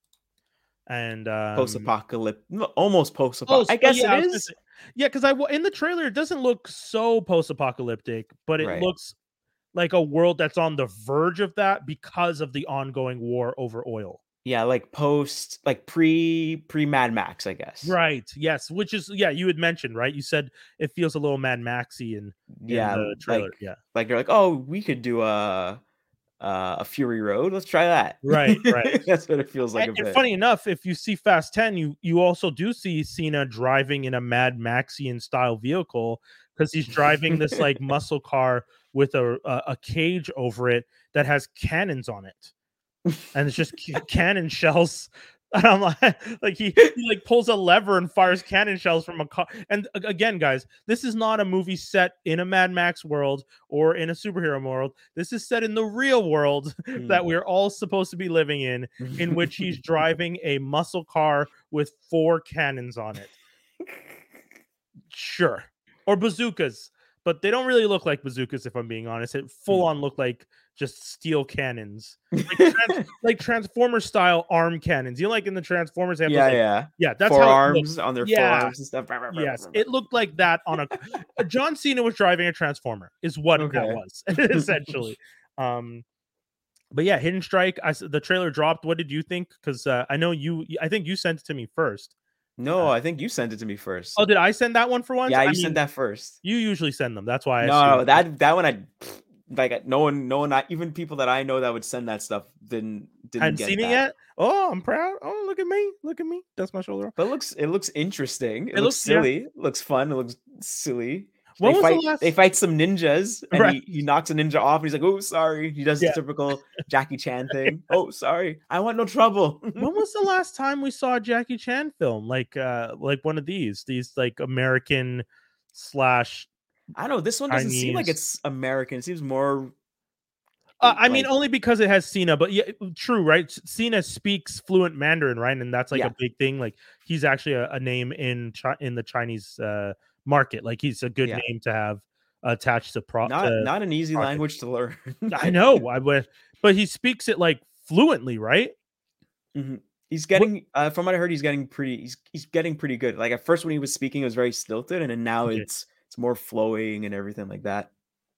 And post-apocalyptic, almost post-apocalyptic. I guess it is. Yeah, because in the trailer it doesn't look so post-apocalyptic, but it looks like a world that's on the verge of that because of the ongoing war over oil. Yeah, like pre Mad Max, I guess. Right. Yes. Which is, you had mentioned, right? You said it feels a little Mad Maxy in the trailer. Like they're like, oh, we could do a a Fury Road. Let's try that. Right. That's what it feels like a And bit. funny enough, if you see Fast 10, you also do see Cena driving in a Mad Maxian style vehicle, because he's driving this like muscle car with a cage over it that has cannons on it, and it's just cannon shells. And I'm like he like pulls a lever and fires cannon shells from a car. And again, guys, this is not a movie set in a Mad Max world or in a superhero world. This is set in the real world that we're all supposed to be living in which he's driving a muscle car with 4 cannons on it. Sure. Or bazookas, but they don't really look like bazookas, if I'm being honest. It full on look like just steel cannons, like Transformer style arm cannons. You know, like in the Transformers, they have that's forearms on their forearms and stuff. Yes, it looked like that on a John Cena was driving a Transformer, is what that was essentially. But yeah, Hidden Strike. The trailer dropped. What did you think? Because I know I think you sent it to me first. No, I think you sent it to me first. Oh, did I send that one for once? Yeah, you sent that first. You usually send them. That's why. No, that one no one, not even people that I know that would send that stuff didn't hadn't get seen that. it yet. Oh, I'm proud. Oh, look at me. That's my shoulder. But it looks interesting. It looks silly. It looks fun. It looks silly. They fight some ninjas, and he knocks a ninja off, and he's like, "Oh, sorry." He does the typical Jackie Chan thing. "Oh, sorry. I want no trouble." When was the last time we saw a Jackie Chan film like one of these like American / I don't know. This one doesn't seem like it's American. It seems more. I mean, only because it has Cena, but yeah, true, right? Cena speaks fluent Mandarin, right? And that's like a big thing. Like he's actually a name in the Chinese market. Like he's a good name to have attached to not an easy language to learn. I know, but he speaks it like fluently, right? Mm-hmm. He's getting from what I heard, he's getting pretty good. Like at first when he was speaking, it was very stilted, and then now it's more flowing and everything like that.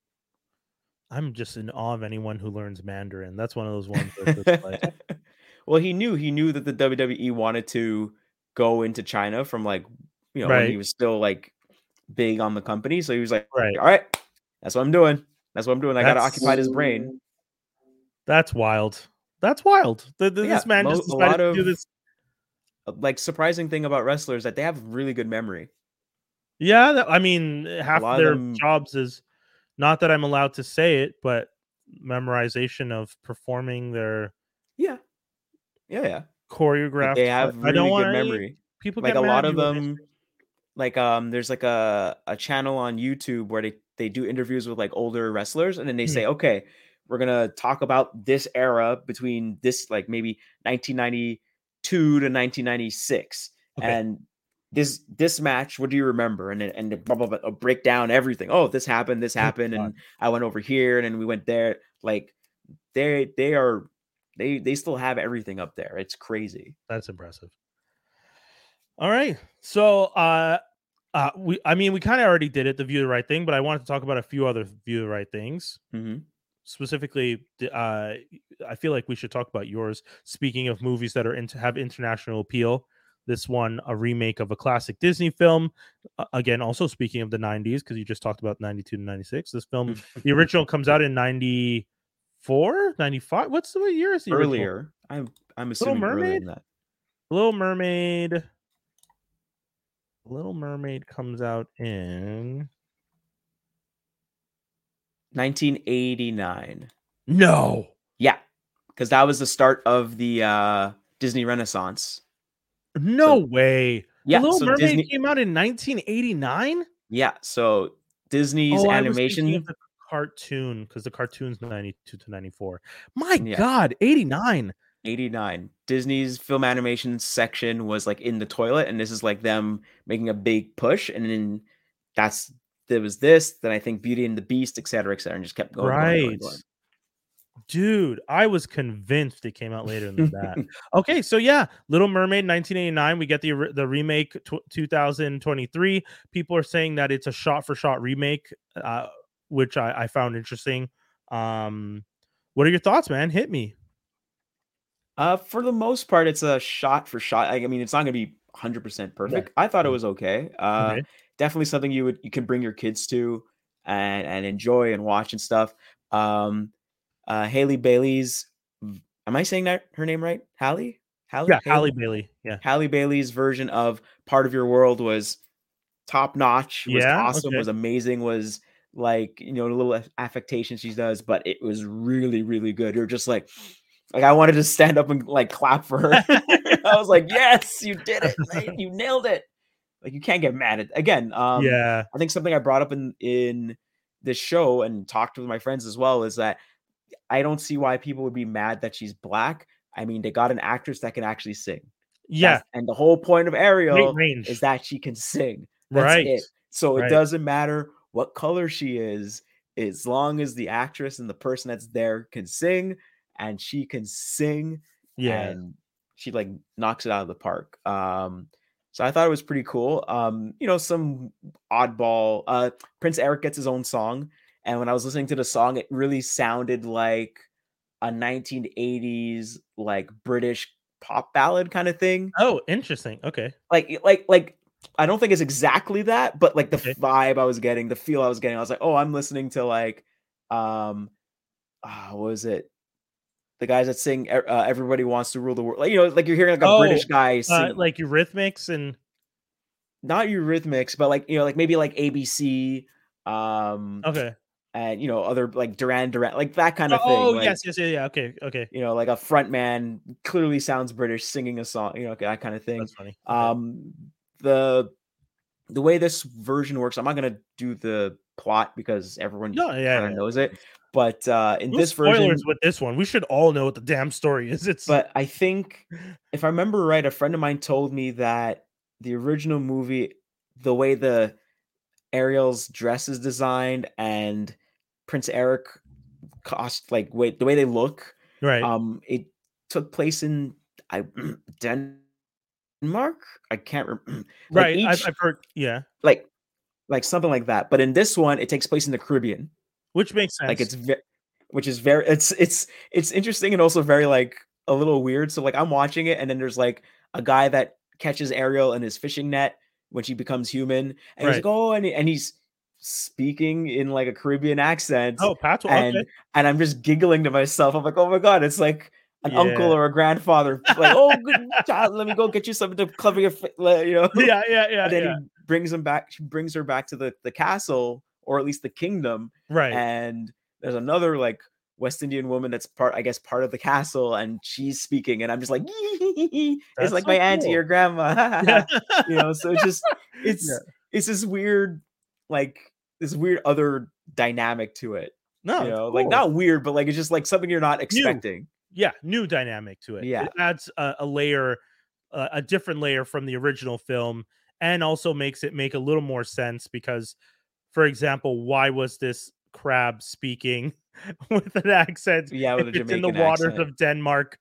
I'm just in awe of anyone who learns Mandarin. That's one of those ones that's like... Well, he knew that the WWE wanted to go into China from like, when he was still like big on the company. So he was like, all right, that's what I'm doing. I got to occupy his brain. That's wild. This man just decided to do this. Like surprising thing about wrestlers that they have really good memory. Yeah, I mean, half of their jobs is, not that I'm allowed to say it, but memorization of performing their choreographed. They have really good memory. People like a lot of them. Like there's like a channel on YouTube where they do interviews with like older wrestlers, and then they say, okay, we're gonna talk about this era between this like maybe 1992 to 1996, and this match, what do you remember? And blah, blah, blah, break down everything. Oh, this happened, and I went over here, and then we went there. Like they still have everything up there. It's crazy. That's impressive. All right, so we kind of already did it, the View the Right Thing, but I wanted to talk about a few other View the Right Things. Mm-hmm. Specifically, I feel like we should talk about yours. Speaking of movies that have international appeal, this one, a remake of a classic Disney film. Again, also speaking of the 90s, because you just talked about 92 to 96. This film, the original comes out in 94, 95. What year is the earlier? Original? I'm assuming earlier than that. Little Mermaid comes out in 1989. No. Yeah, because that was the start of the Disney Renaissance. No way. Yeah, Little Mermaid came out in 1989. Yeah, so Disney's animation. I was the cartoon, because the cartoon's 92 to 94. My God, 89. 89. Disney's film animation section was like in the toilet, and this is like them making a big push, and then there was this, then I think Beauty and the Beast, etc., and just kept going. Going. Dude, I was convinced it came out later than that. Okay, so yeah, Little Mermaid 1989. We get the remake 2023. People are saying that it's a shot-for-shot remake, which I found interesting. What are your thoughts, man? Hit me. For the most part, it's a shot-for-shot. I mean, it's not going to be 100% perfect. I thought it was okay. Definitely something you can bring your kids to and enjoy and watch and stuff. Haley Bailey's. Am I saying that her name right? Hallie? Yeah, Halle Haley? Bailey. Yeah. Halle Bailey's version of Part of Your World was top notch, was Yeah. awesome, Okay. was amazing, was like, the little affectation she does, but it was really, really good. You're just like I wanted to stand up and like clap for her. I was like, yes, you did it, mate. You nailed it. Like you can't get mad at again. Yeah. I think something I brought up in this show and talked with my friends as well is that I don't see why people would be mad that she's black. I mean, they got an actress that can actually sing. Yeah. And the whole point of Great Ariel is range. that she can sing. That's Right. it. So it Right. doesn't matter what color she is, as long as the actress and the person that's there can sing, and she can sing, Yeah. and she like knocks it out of the park. So I thought it was pretty cool. Some oddball. Prince Eric gets his own song, and when I was listening to the song, it really sounded like a 1980s like British pop ballad kind of thing. Oh, interesting. Okay. Like I don't think it's exactly that, but like the Okay. vibe I was getting, the feel I was getting, I was like, oh, I'm listening to like, what was it? The guys that sing "Everybody Wants to Rule the World." Like like you're hearing like a Oh, British guy sing, like Eurythmics and not Eurythmics, but like like maybe like ABC, okay. and other like Duran, like that kind of thing. Oh, Like yes, yes, yeah, yeah. Okay, okay. like a front man clearly sounds British singing a song, that kind of thing. That's funny. Okay. The the way this version works, I'm not gonna do the plot because everyone No, yeah, kind of yeah. knows it. But in No this spoilers version, with this one. We should all know what the damn story is. It's but I think if I remember right, a friend of mine told me that the original movie, the way the Ariel's dress is designed and Prince Eric the way they look, right. it took place in I Denmark. I can't remember. Like Right. I've each heard, yeah. like something like that. But in this one, it takes place in the Caribbean. Which makes Like sense. which is very it's interesting and also very like a little weird. So like I'm watching it and then there's like a guy that catches Ariel in his fishing net when she becomes human, and he's Right. like, oh, and he's speaking in like a Caribbean accent, Oh, Patois. Okay. and I'm just giggling to myself. I'm like, oh my god, it's like an uncle Yeah. or a grandfather, like, oh, good child, let me go get you something to cover your, Yeah, yeah, yeah, and then yeah. he brings him back. She brings her back to the castle, or at least the kingdom, Right. and there's another like West Indian woman that's I guess, part of the castle, and she's speaking, and I'm just like, it's That's like my so auntie cool. or grandma, Yeah. So it's just Yeah. it's this weird, like this weird other dynamic to it, No, it's like cool. not weird, but like it's just like something you're not New. expecting. Yeah, new dynamic to it. Yeah, It adds a layer, a different layer from the original film, and also makes it make a little more sense because, for example, why was this crab speaking with an accent yeah, if with a it's in the Jamaican waters accent. of Denmark?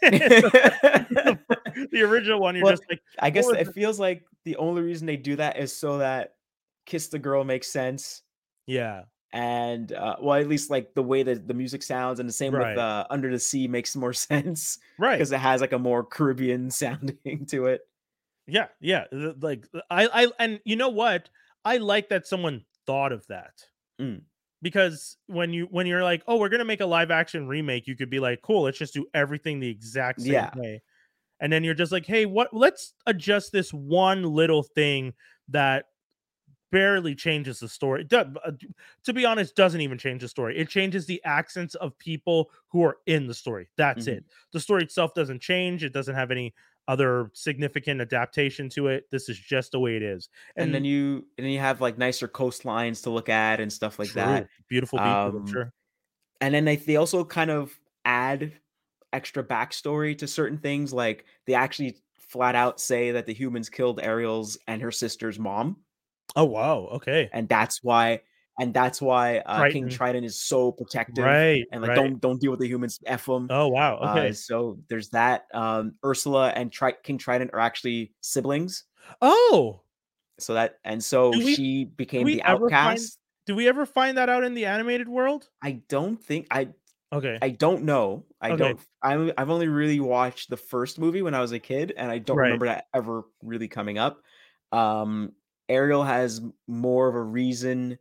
The original one, you're Well, just like, I what guess was it it? feels like the only reason they do that is so that "Kiss the Girl" makes sense, Yeah, and well, at least like the way that the music sounds, and the same with right, "Under the Sea" makes more sense right. because it has like a more Caribbean sounding to it. Yeah, yeah. Like and you know what? I like that someone thought of that. Mm, Because when you're like, "Oh, we're gonna make a live action remake," you could be like, "Cool, let's just do everything the exact same yeah, way." And then you're just like, "Hey, what let's adjust this one little thing that barely changes the story." To be honest, doesn't even change the story. It changes the accents of people who are in the story. That's mhm. it. The story itself doesn't change. It doesn't have any other significant adaptation to it. This is just the way it is. And then And you have like nicer coastlines to look at and stuff like that. true, beautiful beaches, I'm Um, sure. and then they also kind of add extra backstory to certain things. Like they actually flat out say that the humans killed Ariel's and her sister's mom, Oh wow, okay. and that's why King Triton. Triton is so protective Right, and like right. don't deal with the humans, f them. Oh, wow, okay. So there's that. Ursula and King Triton are actually siblings, Oh! so Do we she do became we the ever find outcast. that out in the animated world? I don't think Okay, I don't know. okay, I've only really watched the first movie when I was a kid, and I don't right. remember that ever really coming up. Um, Ariel has more of a reason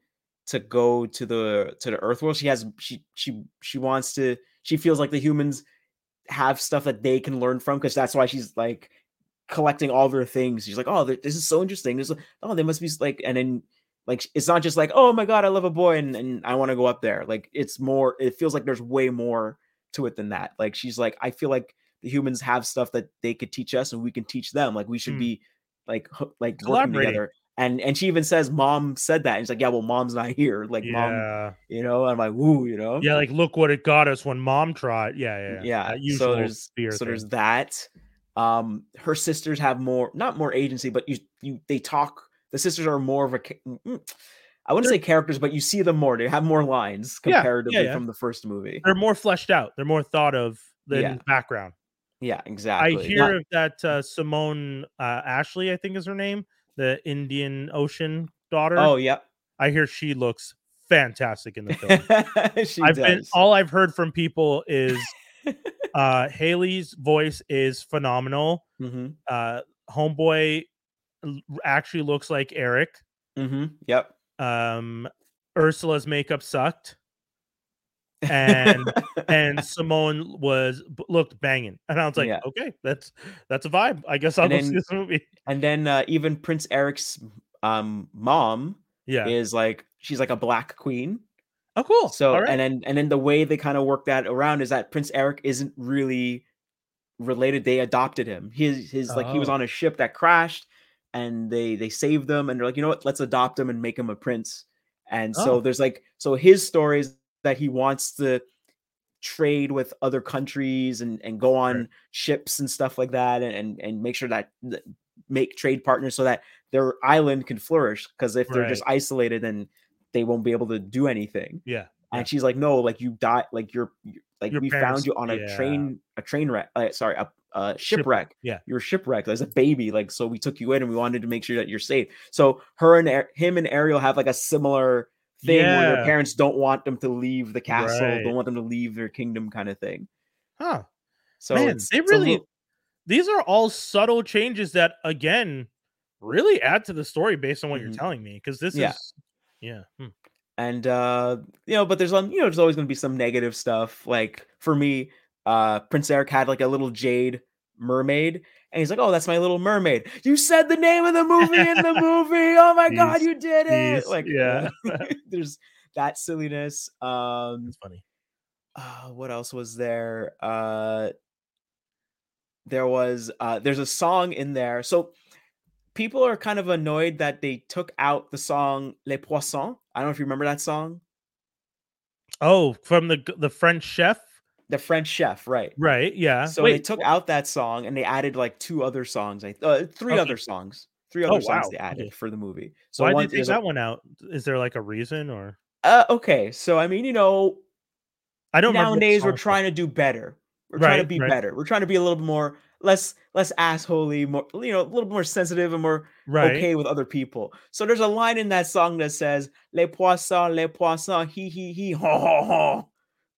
to go to the Earth world. She wants to. She feels like the humans have stuff that they can learn from, because that's why she's like collecting all their things. She's like, oh, this is so interesting. Oh, they must be like, and then like it's not just like, oh my god, I love a boy and I want to go up there. Like it's more. It feels like there's way more to it than that. Like she's like, I feel like the humans have stuff that they could teach us, and we can teach them. Like we should be like working Collaborating. together. And she even says, "Mom said that." And he's like, "Yeah, well, mom's not here. Like, mom, Yeah. I'm like, "Woo," Yeah, like look what it got us when mom tried. Yeah. Yeah. That So usual fear thing. there's that. Her sisters have not more agency, but they talk. The sisters are more of a. I wouldn't say characters, but you see them more. They have more lines comparatively from the first movie. They're more fleshed out. They're more thought of than background. Yeah, I exactly. hear that Simone Ashley, I think is her name, the Indian Ocean daughter. Oh, yeah. I hear she looks fantastic in the film. All I've heard from people is Haley's voice is phenomenal. Mm-hmm. Homeboy actually looks like Eric. Mm-hmm. Yep. Ursula's makeup sucked. And Simone looked banging, and I was like, okay, that's a vibe. I guess I'll go see this movie. And then even Prince Eric's mom is like, she's like a black queen. Oh, cool. So and then the way they kind of work that around is that Prince Eric isn't really related. They adopted him. His like he was on a ship that crashed, and they saved them, and they're like, you know what, let's adopt him and make him a prince. And so there's like, so his story is that he wants to trade with other countries and go on ships and stuff like that, and make sure that make trade partners so that their island can flourish, because if they're just isolated, then they won't be able to do anything. And she's like, no, like you die, like you're like we found you on a train wreck, a shipwreck. You're shipwrecked as a baby, like, so we took you in and we wanted to make sure that you're safe. So him and Ariel have like a similar thing where their parents don't want them to leave the castle, don't want them to leave their kingdom, kind of thing. So man, these are all subtle changes that again really add to the story based on what you're telling me, because this is and but there's there's always going to be some negative stuff. Like for me, Prince Eric had like a little jade mermaid, and he's like, oh, that's my little mermaid. You said the name of the movie in the movie. Oh my god, you did it. Like there's that silliness. That's funny. What else was there? There's a song in there. So people are kind of annoyed that they took out the song Les Poissons. I don't know if you remember that song. Oh, from the French chef? The French chef, right. Right, yeah. So they took out that song and they added like two other songs. Three other songs. Three other songs they added for the movie. So why did they take that one out? Is there like a reason, or? Okay. So I mean, I don't remember. Nowadays we're trying to do better. We're trying to be better. We're trying to be a little bit more less assholey, more a little more sensitive and more okay with other people. So there's a line in that song that says les poissons, he, ho ho ho.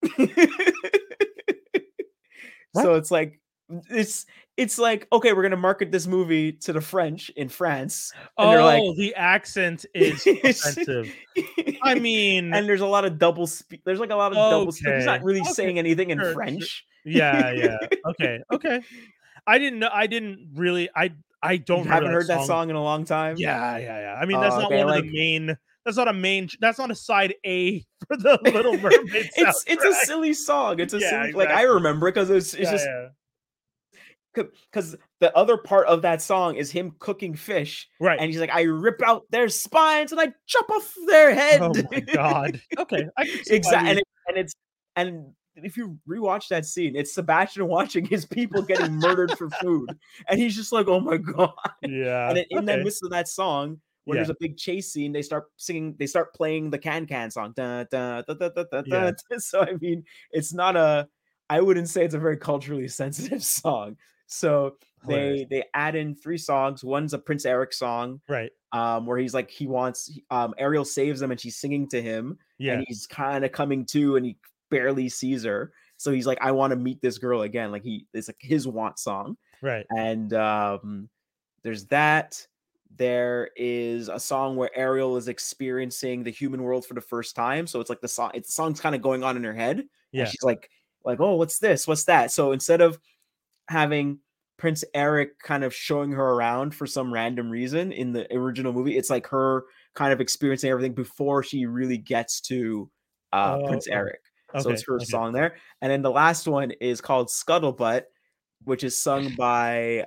So it's like like, okay, we're gonna market this movie to the French in France. And they're like, the accent is offensive. I mean, and there's a lot of double speak. There's like a lot of double speak. He's not really saying anything in French. Yeah. Okay. I didn't know. I didn't really. I don't. You haven't heard that song in a long time. Yeah. I mean, that's not one of the main. That's not a main. That's not a side A for the Little Mermaid. It's a silly song. It's a silly. Exactly. Like I remember because it's just. Because the other part of that song is him cooking fish, right? And he's like, I rip out their spines and I chop off their head. Oh my god! Okay, exactly. And if you rewatch that scene, it's Sebastian watching his people getting murdered for food, and he's just like, oh my god. Yeah. And in the midst of that song, when there's a big chase scene, they start playing the Can song. Da, da, da, da, da, da, da. So I mean, it's not I wouldn't say it's a very culturally sensitive song. So they add in 3 songs. One's a Prince Eric song, right? Where he's like, he wants Ariel saves him and she's singing to him, and he's kind of coming to, and he barely sees her. So he's like, I want to meet this girl again. Like it's like his want song, right? And there's that. There is a song where Ariel is experiencing the human world for the first time. So it's like the song's kind of going on in her head, and Yeah. she's like, oh, what's this? What's that? So instead of having Prince Eric kind of showing her around for some random reason in the original movie, it's like her kind of experiencing everything before she really gets to Oh, Prince Eric. So okay. it's her Okay. song there. And then the last one is called Scuttlebutt, which is sung by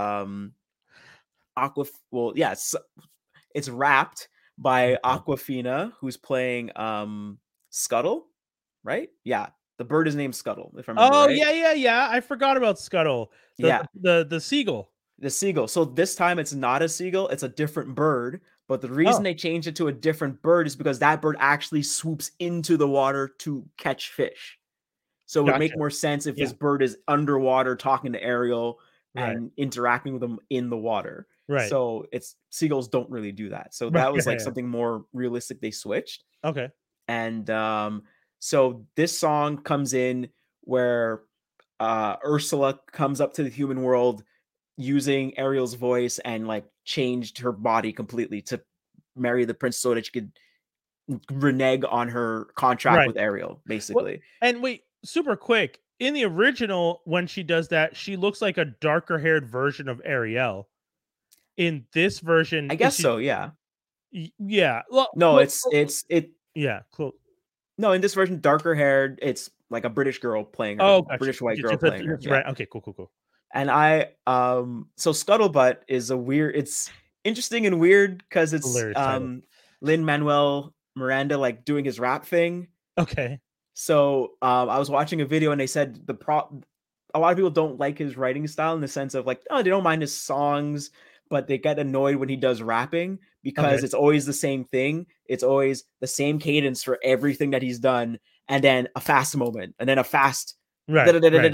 it's rapped by Okay. Aquafina, who's playing Scuttle, right? Yeah. The bird is named Scuttle, if I remember Oh, right. yeah, yeah, yeah. I forgot about Scuttle. The Yeah. the seagull. The seagull. So this time it's not a seagull, it's a different bird. But the reason Oh, they changed it to a different bird is because that bird actually swoops into the water to catch fish. So it would make gotcha. more sense if Yeah. this bird is underwater talking to Ariel Right. and interacting with them in the water. Right. So it's seagulls don't really do that. So Right. that was Yeah, like yeah. something more realistic they switched. Okay. And so this song comes in where Ursula comes up to the human world using Ariel's voice and like changed her body completely to marry the prince so that she could renege on her contract Right. with Ariel, Well, basically. and wait, super quick. In the original, when she does that, she looks like a darker haired version of Ariel. In this version, I is guess she so, yeah. yeah. Well, No, it yeah, cool. no, in this version, darker haired, it's like a British girl playing her, Oh, gotcha. British white girl Just that's playing her. Yeah. right. Okay, cool, cool, cool. And so Scuttlebutt is it's interesting and weird because it's Hilarious title. Lin Manuel Miranda like doing his rap thing. Okay. So I was watching a video and they said a lot of people don't like his writing style in the sense of like, oh, they don't mind his songs, but they get annoyed when he does rapping because Okay. it's always the same thing. It's always the same cadence for everything that he's done, and then a fast moment, and then a fast Right. Right.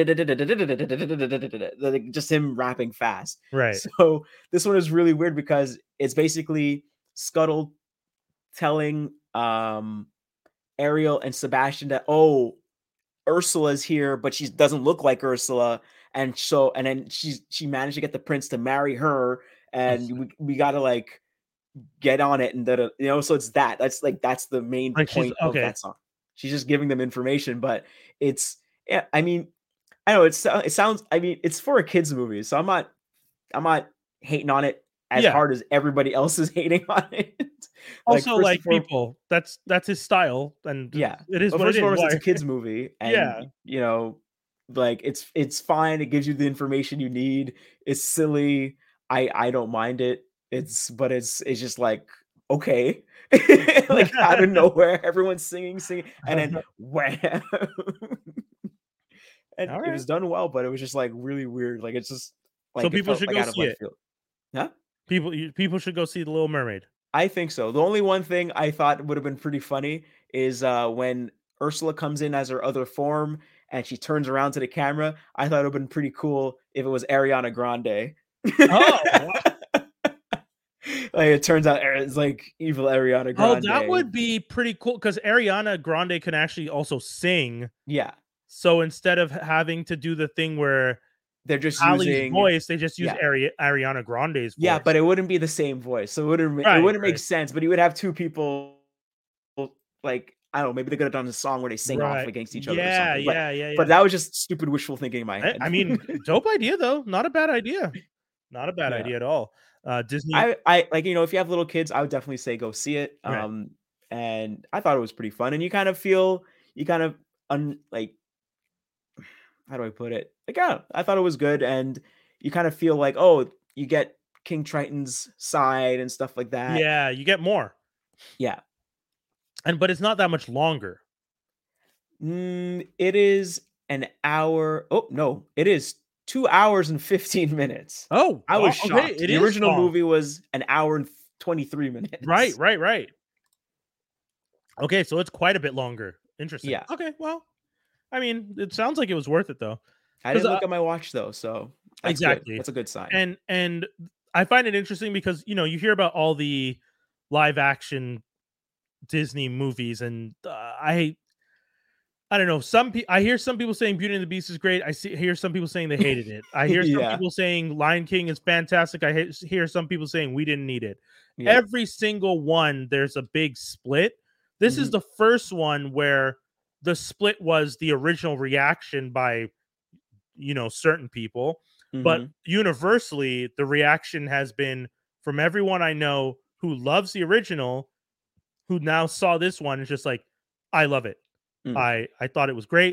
just him rapping fast. Right. So this one is really weird because it's basically Scuttle telling Ariel and Sebastian that, oh, Ursula's here, but she doesn't look like Ursula. And then she managed to get the prince to marry her, That's and we gotta like get on it, and so it's that's the main like she's point of okay. that song. She's just giving them information, but it's yeah, I mean, I know it sounds, I mean, it's for a kids movie, so I'm not hating on it as Yeah. hard as everybody else is hating on it. Like Also, first and like foremost, people, that's his style, and yeah. it is Well, what it first and is. foremost, it's Why? a kids movie, and Yeah. like it's fine. It gives you the information you need. It's silly. I don't mind it. It's just like okay, like out of nowhere, everyone's singing, and then wham, and All it right. was done well, but it was just like really weird. Like it's just So like it people felt should like go out of see left it. field. Yeah, People should go see The Little Mermaid. I think so. The only one thing I thought would have been pretty funny is when Ursula comes in as her other form and she turns around to the camera. I thought it would have been pretty cool if it was Ariana Grande. Oh, wow. Like it turns out it's like evil Ariana Oh, that Grande. would be pretty cool because Ariana Grande can actually also sing. Yeah, So instead of having to do the thing where they're just Hallie's using voice, they just use yeah. Ariana Grande's Yeah, voice. but it wouldn't be the same voice. So it Right, wouldn't make right, sense, but you would have two people like I don't know, maybe they could have done a song where they sing off right. against each other or Yeah, something. But yeah, yeah, but yeah. that was just stupid wishful thinking in my I head. mean, dope idea though. Not a bad idea. Not a bad Yeah. idea at all. Disney, I like, if you have little kids, I would definitely say go see it. right? And I thought it was pretty fun. And you kind of feel you kind of like how do I put it? Like I thought it was good, and you kind of feel like, oh, you get King Triton's side and stuff like that. Yeah, you get more, Yeah. but it's not that much longer. It is an hour. Oh no, it is 2 hours and 15 minutes. Oh, I wow, was okay, shocked. it The is original long. movie was an hour and 23 Right, minutes. right, right. Okay, so it's quite a bit longer. Interesting. Yeah. Okay, well, I mean, it sounds like it was worth it though, I because didn't look at my watch though, so that's good. exactly, That's a good sign. and I find it interesting because you hear about all the live action Disney movies, and I don't know. I hear some people saying Beauty and the Beast is great. Hear some people saying they hated it. I hear some Yeah. people saying Lion King is fantastic. Hear some people saying we didn't need it. Yeah. Every single one, there's a big split. This is the first one where the split was the original reaction by, certain people, but universally the reaction has been from everyone I know who loves the original, who now saw this one, is just like, I love it. I thought it was great.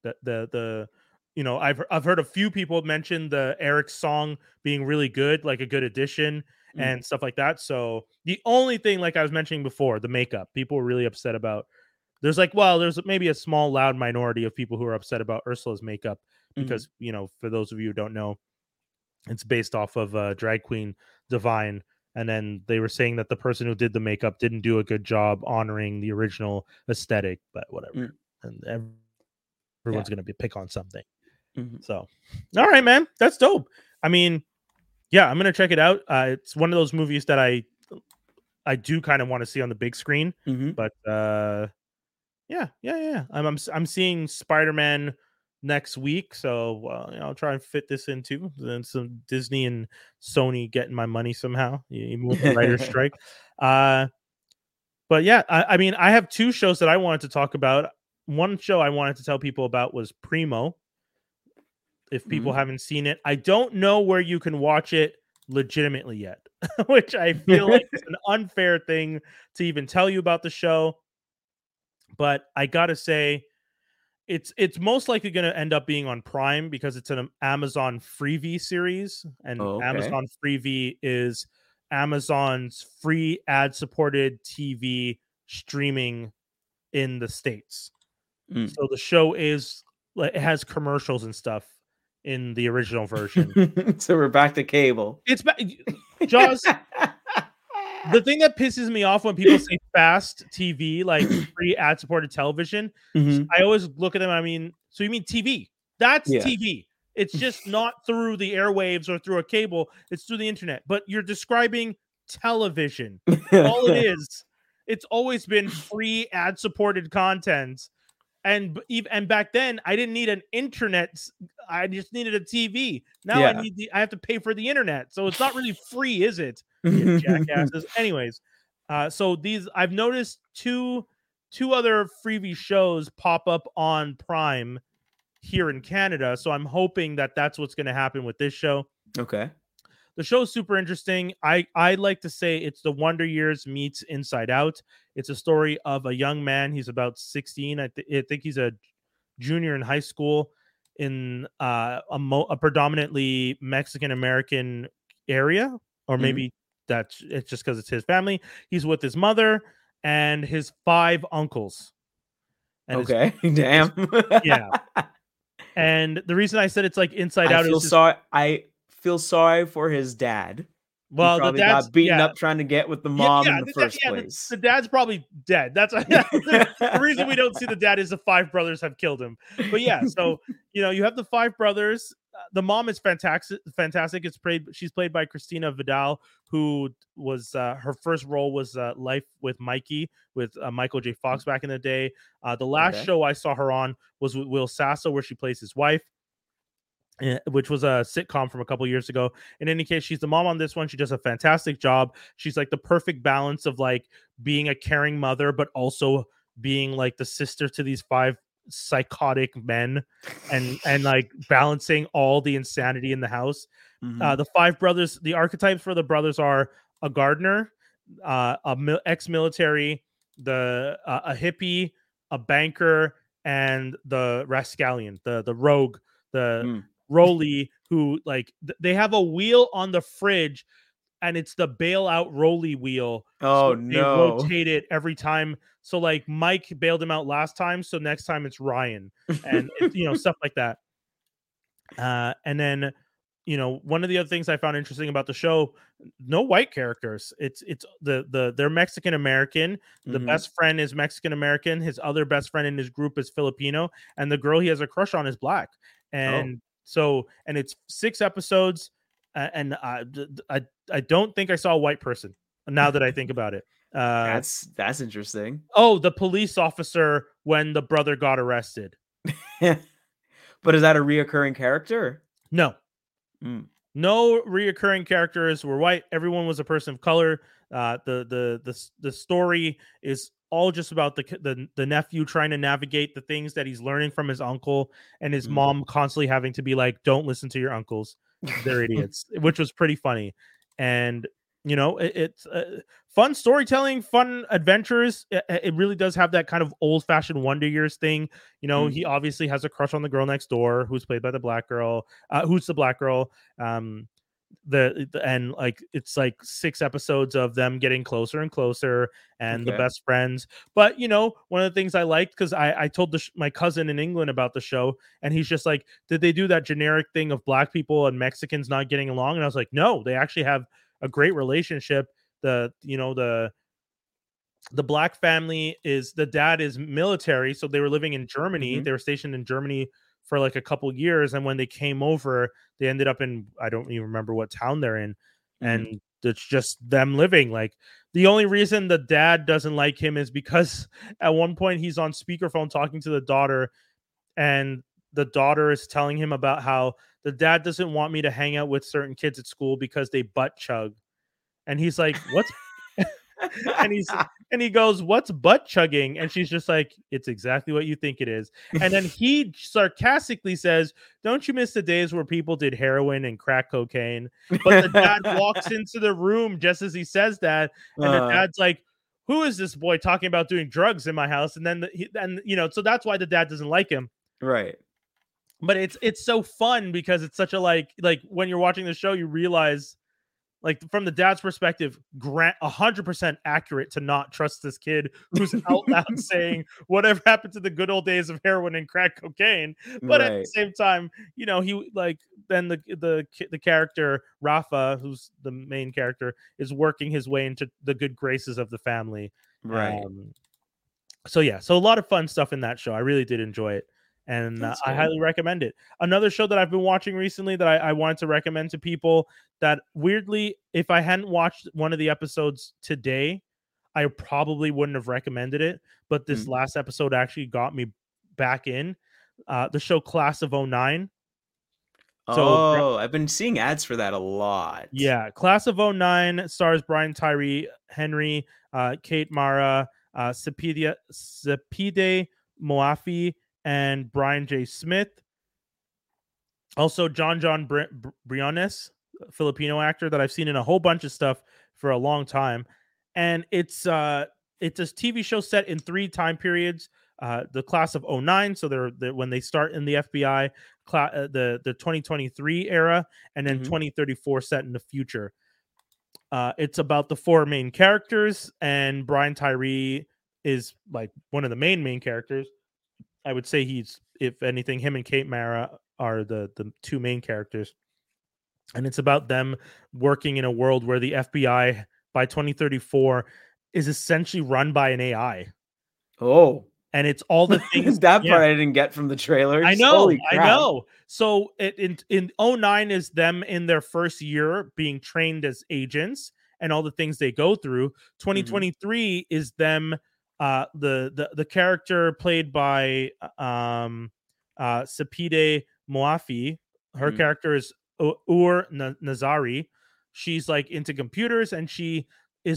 I've heard a few people mention the Eric song being really good, like a good addition and stuff like that. So the only thing, like I was mentioning before, the makeup, people were really upset about. There's maybe a small loud minority of people who are upset about Ursula's makeup because, for those of you who don't know, it's based off of drag queen Divine. And then they were saying that the person who did the makeup didn't do a good job honoring the original aesthetic, but whatever. And everyone's going to pick on something. So, all right, man, that's dope. I mean, yeah, I'm going to check it out. It's one of those movies that I do kind of want to see on the big screen, but yeah. I'm seeing Spider-Man next week, so I'll try and fit this in too. Then some Disney and Sony getting my money somehow, even with the writer's strike. But yeah, I mean, I have two shows that I wanted to talk about. One show I wanted to tell people about was Primo. If people haven't seen it, I don't know where you can watch it legitimately yet, which I feel like is an unfair thing to even tell you about the show. But I gotta say, it's most likely going to end up being on Prime because it's an Amazon Freevee series, and Amazon Freevee is Amazon's free ad-supported TV streaming in the States. So the show it has commercials and stuff in the original version. So we're back to cable. It's Jaws. The thing that pisses me off when people say fast TV, like free ad-supported television, I always look at them. I mean, so you mean TV? That's TV. It's just not through the airwaves or through a cable. It's through the internet. But you're describing television. All it is. It's always been free ad-supported content. And back then, I didn't need an internet. I just needed a TV. Now I have to pay for the internet. So it's not really free, is it? You jackasses. Anyways, so I've noticed two other freebie shows pop up on Prime here in Canada. So I'm hoping that that's what's going to happen with this show. Okay. The show is super interesting. I like to say it's the Wonder Years meets Inside Out. It's a story of a young man. He's about 16. I think he's a junior in high school in a predominantly Mexican American area, or maybe it's just because it's his family. He's with his mother and his 5 uncles. And damn. Yeah. And the reason I said it's like Inside Out is I feel sorry for his dad. Well, he probably got beaten up trying to get with the mom in the first place. The dad's probably dead. That's the reason we don't see the dad is the 5 brothers have killed him. But yeah, so you have the 5 brothers. The mom is fantastic. She's played by Christina Vidal, who was her first role was Life with Mikey with Michael J. Fox back in the day. The last show I saw her on was with Will Sasso, where she plays his wife, which was a sitcom from a couple years ago. In any case, she's the mom on this one. She does a fantastic job. She's like the perfect balance of like being a caring mother, but also being like the sister to these 5 psychotic men and like balancing all the insanity in the house. The 5 brothers, the archetypes for the brothers are a gardener, ex-military, a hippie, a banker, and the rascallion, the rogue, Rolly, who like they have a wheel on the fridge and it's the bailout Rolly wheel. Oh, so no. They rotate it every time. So like Mike bailed him out last time, so next time it's Ryan, and stuff like that. And then one of the other things I found interesting about the show, no white characters. It's they're Mexican American. The best friend is Mexican American. His other best friend in his group is Filipino, and the girl he has a crush on is black. And and it's 6 episodes, and I don't think I saw a white person. Now that I think about it, that's interesting. Oh, the police officer when the brother got arrested. But is that a reoccurring character? No. Mm. No reoccurring characters were white. Everyone was a person of color. The story is all just about the nephew trying to navigate the things that he's learning from his uncle, and his mom constantly having to be like, "Don't listen to your uncles; they're idiots," which was pretty funny. And it's fun storytelling, fun adventures. It really does have that kind of old fashioned Wonder Years thing. He obviously has a crush on the girl next door, who's played by the black girl. Who's the black girl? And like it's like 6 episodes of them getting closer and closer and the best friends. But one of the things I liked, because I told my cousin in England about the show, and he's just like, did they do that generic thing of black people and Mexicans not getting along? And I was like, no, they actually have a great relationship. The black family, is the dad is military, so they were living in Germany. They were stationed in Germany for like a couple years, and when they came over, they ended up in, I don't even remember what town they're in, and it's just them living. Like, the only reason the dad doesn't like him is because at one point he's on speakerphone talking to the daughter, and the daughter is telling him about how the dad doesn't want me to hang out with certain kids at school because they butt chug. And he's like, what's and he goes, what's butt chugging? And she's just like, it's exactly what you think it is. And then he sarcastically says, don't you miss the days where people did heroin and crack cocaine? But the dad walks into the room just as he says that, and the dad's like, who is this boy talking about doing drugs in my house? And then so that's why the dad doesn't like him, right? But it's so fun because it's such a like when you're watching the show, you realize, like, from the dad's perspective, 100% accurate to not trust this kid who's out loud saying whatever happened to the good old days of heroin and crack cocaine. But at the same time, he like, then the character Rafa, who's the main character, is working his way into the good graces of the family. Right. So a lot of fun stuff in that show. I really did enjoy it. And I highly recommend it. Another show that I've been watching recently that I wanted to recommend to people, that weirdly, if I hadn't watched one of the episodes today, I probably wouldn't have recommended it. But this last episode actually got me back in. The show Class of 09. So I've been seeing ads for that a lot. Yeah, Class of 09 stars Brian Tyree Henry, Kate Mara, Sepide Moafi, and Brian J. Smith. Also, John Briones, Filipino actor that I've seen in a whole bunch of stuff for a long time. And it's a TV show set in 3 time periods. The Class of 09, so they're when they start in the FBI, the 2023 era, and then 2034 set in the future. It's about the 4 main characters, and Brian Tyree is like one of the main characters. I would say he's, if anything, him and Kate Mara are the 2 main characters. And it's about them working in a world where the FBI by 2034 is essentially run by an AI. Oh. And it's all the things that part I didn't get from the trailers. I know. So in 09 is them in their first year being trained as agents and all the things they go through. 2023 is them, the character played by Sepide Moafi. Her character is Ur Nazari. She's like into computers, and she's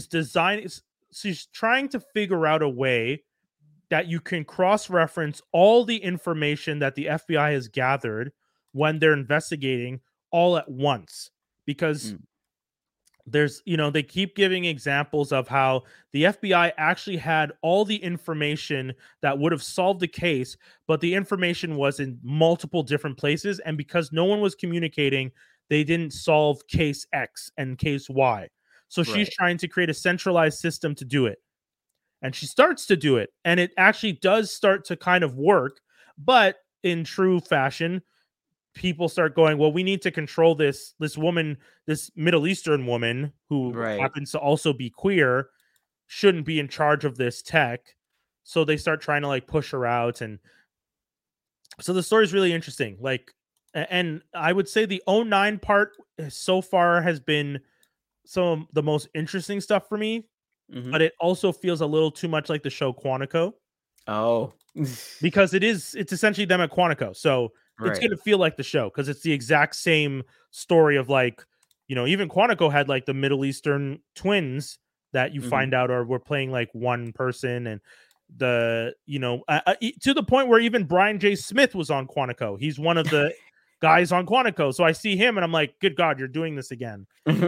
trying to figure out a way that you can cross-reference all the information that the FBI has gathered when they're investigating all at once. Because there's, they keep giving examples of how the FBI actually had all the information that would have solved the case, but the information was in multiple different places. And because no one was communicating, they didn't solve case X and case Y. So she's trying to create a centralized system to do it. And she starts to do it, and it actually does start to kind of work. But in true fashion, people start going, well, we need to control this woman, this Middle Eastern woman who happens to also be queer, shouldn't be in charge of this tech. So they start trying to like push her out. And so the story is really interesting. Like, and I would say the 09 part so far has been some of the most interesting stuff for me. But it also feels a little too much like the show Quantico. Oh. because it's essentially them at Quantico. So it's Right. going to feel like the show because it's the exact same story of like, even Quantico had like the Middle Eastern twins that you Mhm. find out were playing like one person, and to the point where even Brian J. Smith was on Quantico. He's one of the guys on Quantico. So I see him and I'm like, good God, you're doing this again.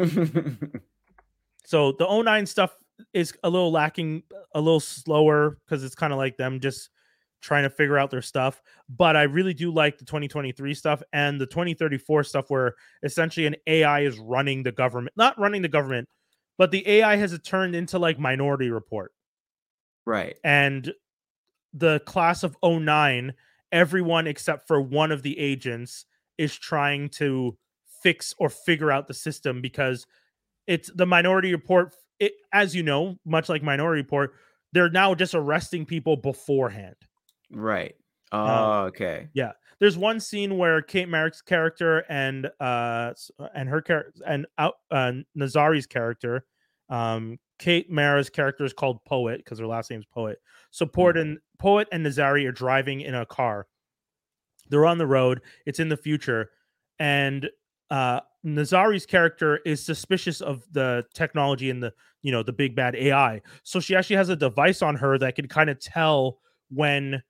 So the 09 stuff is a little lacking, a little slower because it's kind of like them just trying to figure out their stuff. But I really do like the 2023 stuff and the 2034 stuff where essentially an AI is running the government, not running the government, but the AI has turned into like Minority Report. Right. And the class of 09, everyone except for one of the agents is trying to fix or figure out the system because it's the Minority Report. As you know, much like Minority Report, they're now just arresting people beforehand. Right. Okay. Yeah. There's one scene where Kate Merrick's character and her character and Nazari's character, Kate Mara's character is called Poet because her last name is Poet. So Poet and Nazari are driving in a car. They're on the road. It's in the future, and Nazari's character is suspicious of the technology and the big bad AI. So she actually has a device on her that can kind of tell when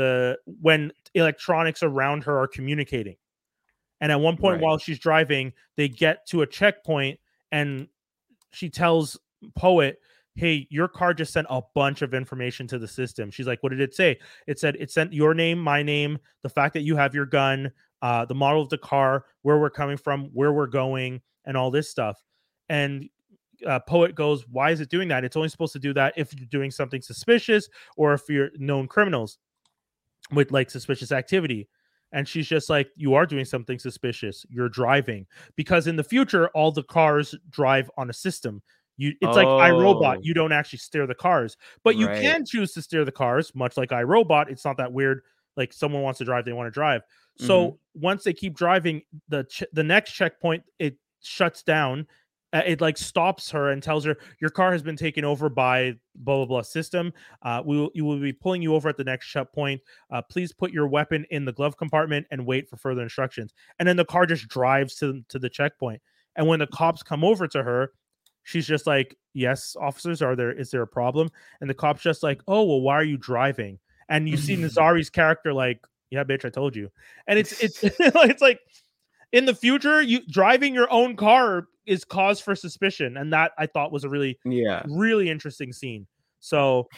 electronics around her are communicating. And at one point while she's driving, they get to a checkpoint and she tells Poet, hey, your car just sent a bunch of information to the system. She's like, what did it say? It said it sent your name, my name, the fact that you have your gun, the model of the car, where we're coming from, where we're going, and all this stuff. And Poet goes, why is it doing that? It's only supposed to do that if you're doing something suspicious or if you're known criminals with like suspicious activity. And she's just like, you are doing something suspicious. You're driving because in the future, all the cars drive on a system. It's like iRobot. You don't actually steer the cars, but you can choose to steer the cars, much like iRobot. It's not that weird. Like someone wants to drive, they want to drive. So once they keep driving, the next checkpoint, it shuts down. It like stops her and tells her your car has been taken over by blah blah blah system. You will be pulling you over at the next checkpoint. Please put your weapon in the glove compartment and wait for further instructions. And then the car just drives to the checkpoint. And when the cops come over to her, she's just like, yes, officers, is there a problem? And the cop's just like, oh, well, why are you driving? And you see Nazari's character like, yeah, bitch, I told you. And it's it's like in the future, you driving your own car is cause for suspicion. And that I thought was a really, really interesting scene. So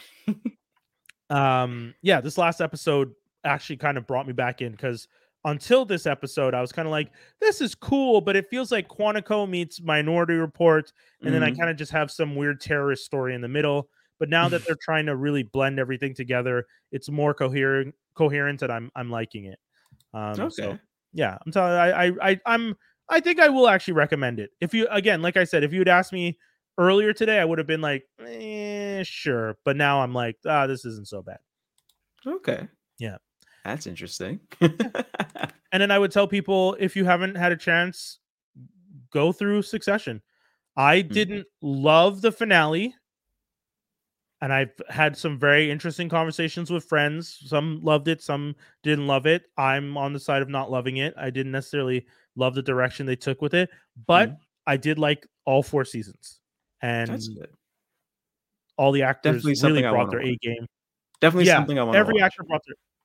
this last episode actually kind of brought me back in because until this episode, I was kind of like, this is cool, but it feels like Quantico meets Minority Report, and then I kind of just have some weird terrorist story in the middle. But now that they're trying to really blend everything together, it's more coherent, and I'm liking it. So yeah, I'm telling I think I will actually recommend it. If you like I said, if you had asked me earlier today, I would have been like, sure. But now I'm like, this isn't so bad. Okay. Yeah. That's interesting. And then I would tell people, if you haven't had a chance, go through Succession. I didn't love the finale. And I've had some very interesting conversations with friends. Some loved it, some didn't love it. I'm on the side of not loving it. I didn't necessarily love the direction they took with it, but I did like all 4 seasons. And that's good. All the actors really brought their A game. Definitely something I want to watch.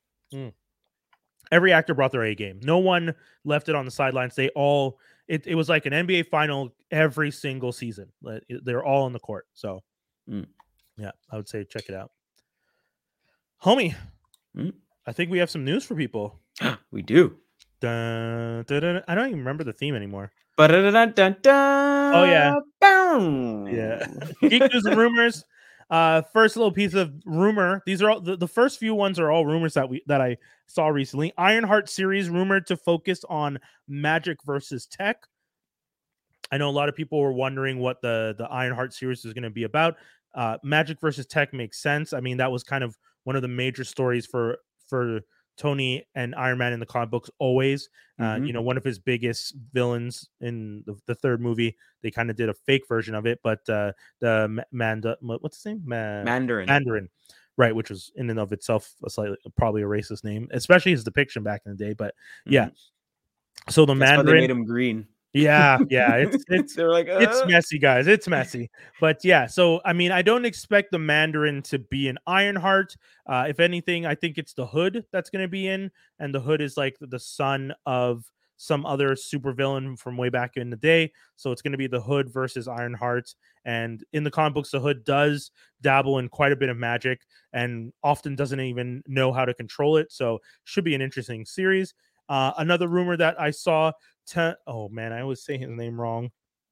Every actor brought their A game. No one left it on the sidelines. They all it was like an NBA final every single season. They're all on the court. So yeah, I would say check it out. Homie, I think we have some news for people. We do. Dun, dun, dun, I don't even remember the theme anymore. Dun, dun, dun, dun, oh yeah. Boom. Yeah. Geek news and rumors. First little piece of rumor. These are all the first few ones are all rumors that I saw recently. Ironheart series rumored to focus on magic versus tech. I know a lot of people were wondering what the Ironheart series is going to be about. Magic versus tech makes sense. I mean, that was kind of one of the major stories for Tony and Iron Man in the comic books always. One of his biggest villains in the third movie, they kind of did a fake version of it, but what's his name? Mandarin. right? Which was in and of itself probably a racist name, especially his depiction back in the day. But yeah, so the That's why they Mandarin made him green. Yeah, it's They're like, it's messy, guys. It's messy. But yeah, so I mean, I don't expect the Mandarin to be an Ironheart. If anything, I think it's the Hood that's going to be in, and the Hood is like the son of some other supervillain from way back in the day. So it's going to be the Hood versus Ironheart. And in the comic books, the Hood does dabble in quite a bit of magic and often doesn't even know how to control it. So should be an interesting series. Another rumor that I saw, oh man, I always say his name wrong.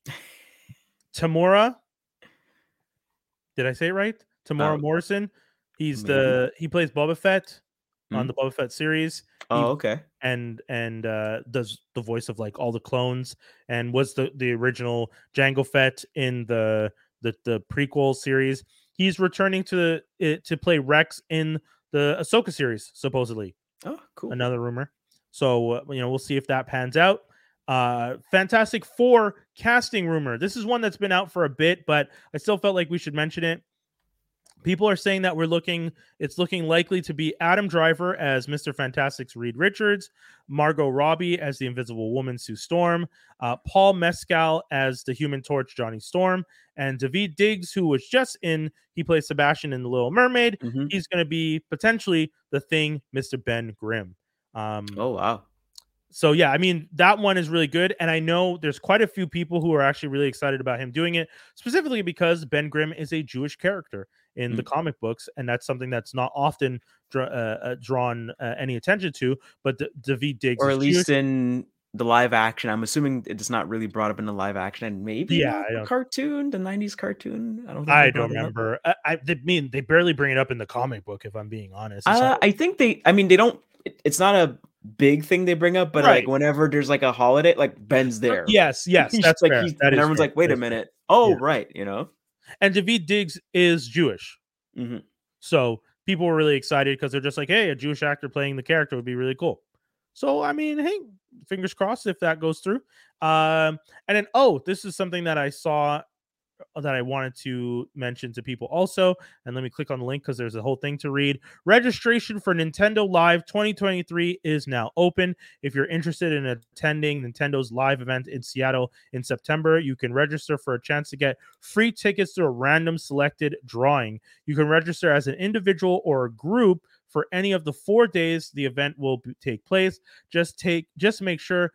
Tamora. Did I say it right? Tamora Morrison. He plays Boba Fett on the Boba Fett series. Okay. And does the voice of like all the clones, and was the original Jango Fett in the prequel series. He's returning to play Rex in the Ahsoka series, supposedly. Oh, cool. Another rumor. So we'll see if that pans out. Fantastic Four casting rumor. This is one that's been out for a bit, but I still felt like we should mention it. People are saying that it's looking likely to be Adam Driver as Mr. Fantastic's Reed Richards, Margot Robbie as the Invisible Woman Sue Storm, Paul Mescal as the Human Torch Johnny Storm, and Daveed Diggs, who was just he plays Sebastian in The Little Mermaid. He's going to be potentially the Thing, Mr. Ben Grimm. Oh wow. So yeah, I mean, that one is really good, and I know there's quite a few people who are actually really excited about him doing it, specifically because Ben Grimm is a Jewish character in the comic books, and that's something that's not often drawn any attention to. But Daveed Diggs, or at least Jewish. In the live action, I'm assuming it's not really brought up in the live action, and maybe the cartoon, the '90s cartoon. I don't remember. I mean, they barely bring it up in the comic book, if I'm being honest. I think they don't. It's not a big thing they bring up, but like whenever there's like a holiday, like Ben's there. Yes, that's like fair. and everyone's like, wait a minute. Oh, right, And Daveed Diggs is Jewish, so people were really excited because they're just like, hey, a Jewish actor playing the character would be really cool. So I mean, hey, fingers crossed if that goes through. And then this is something that I saw that I wanted to mention to people also. And let me click on the link because there's a whole thing to read. Registration for Nintendo Live 2023 is now open. If you're interested in attending Nintendo's live event in Seattle in September, you can register for a chance to get free tickets to a random selected drawing. You can register as an individual or a group for any of the 4 days the event will take place. Just make sure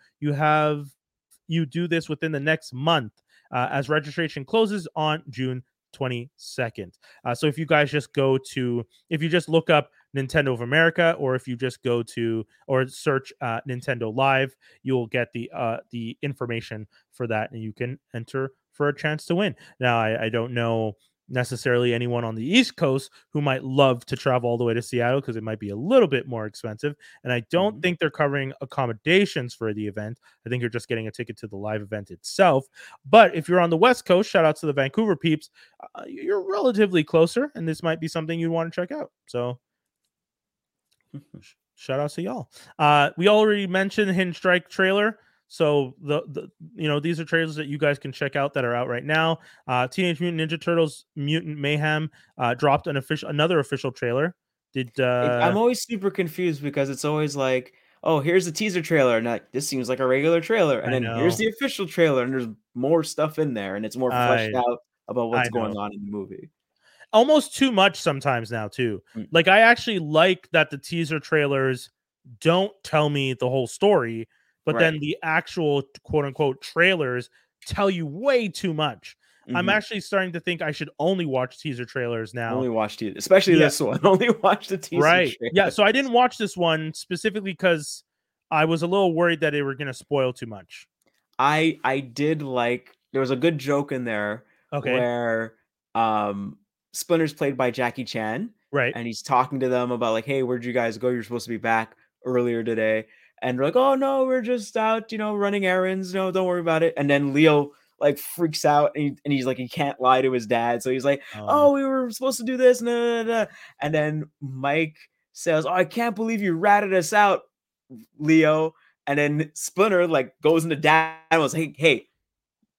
you do this within the next month, as registration closes on June 22nd. So if you guys just if you just look up Nintendo of America, or if you just go to or search Nintendo Live, you'll get the information for that, and you can enter for a chance to win. Now, I don't know necessarily anyone on the East Coast who might love to travel all the way to Seattle because it might be a little bit more expensive. And I don't think they're covering accommodations for the event. I think you're just getting a ticket to the live event itself. But if you're on the West Coast, shout out to the Vancouver peeps. You're relatively closer, and this might be something you'd want to check out. So shout out to y'all. We already mentioned the Hidden Strike trailer. So these are trailers that you guys can check out that are out right now. Teenage Mutant Ninja Turtles Mutant Mayhem dropped another official trailer. I'm always super confused because it's always like, oh, here's the teaser trailer, and this seems like a regular trailer, and then here's the official trailer, and there's more stuff in there, and it's more fleshed out about what's going on in the movie. Almost too much sometimes now too. Like, I actually like that the teaser trailers don't tell me the whole story, but then the actual quote unquote trailers tell you way too much. I'm actually starting to think I should only watch teaser trailers now. Only watch teaser, especially this one. Only watch the teaser. Right. Trailers. Yeah. So I didn't watch this one specifically because I was a little worried that they were going to spoil too much. I did like, there was a good joke in there where Splinter's played by Jackie Chan. Right. And he's talking to them about like, hey, where'd you guys go? You're supposed to be back earlier today. And they're like, oh no, we're just out, running errands. No, don't worry about it. And then Leo like freaks out and he's like, he can't lie to his dad. So he's like, oh, we were supposed to do this. And then Mike says, oh, I can't believe you ratted us out, Leo. And then Splinter like goes into dad and was like, hey,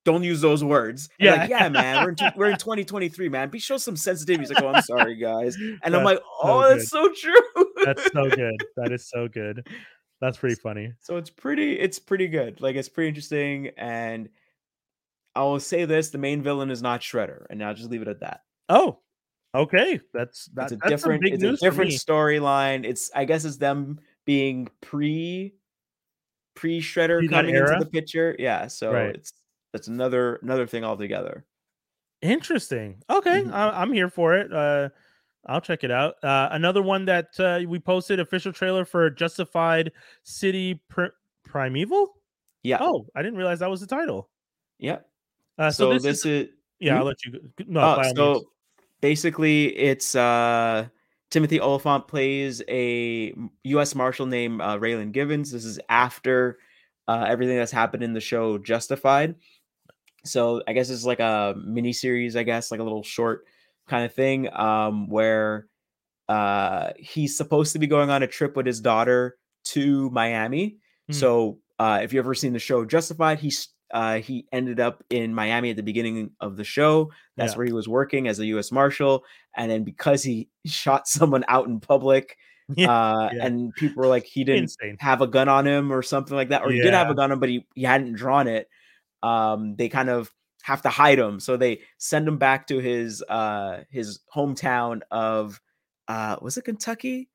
don't use those words. And Yeah. like, yeah, man, we're in 2023, man. Show some sensitivity. He's like, oh, I'm sorry, guys. And I'm like, oh, so that's so true. That's so good. That is so good. That's pretty funny. So it's pretty good. Like, it's pretty interesting. And I will say this: the main villain is not Shredder, and I'll just leave it at that. Oh, okay. That's It's a some big news for different me. storyline. I guess it's them being pre Shredder That coming era? into the picture. Yeah, so Right. that's another thing altogether. Interesting. Okay, Mhm. I'm here for it. I'll check it out. Another one that we posted official trailer for Justified City Primeval. Yeah. Oh, I didn't realize that was the title. Yeah. So So this is this is yeah. I'll let you. No, Oh, by all means. so basically it's Timothy Oliphant plays a US Marshal named Raylan Givens. This is after everything that's happened in the show Justified. So I guess it's like a mini series, I guess, like a little short kind of thing, where he's supposed to be going on a trip with his daughter to Miami. So if you've ever seen the show Justified, he ended up in Miami at the beginning of the show. That's where he was working as a U.S. Marshal, and then because he shot someone out in public, and people were like he didn't have a gun on him or something like that, or he did have a gun on him, but he hadn't drawn it. They kind of have to hide him, so they send him back to his hometown of was it Kentucky?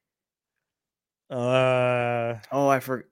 I forgot.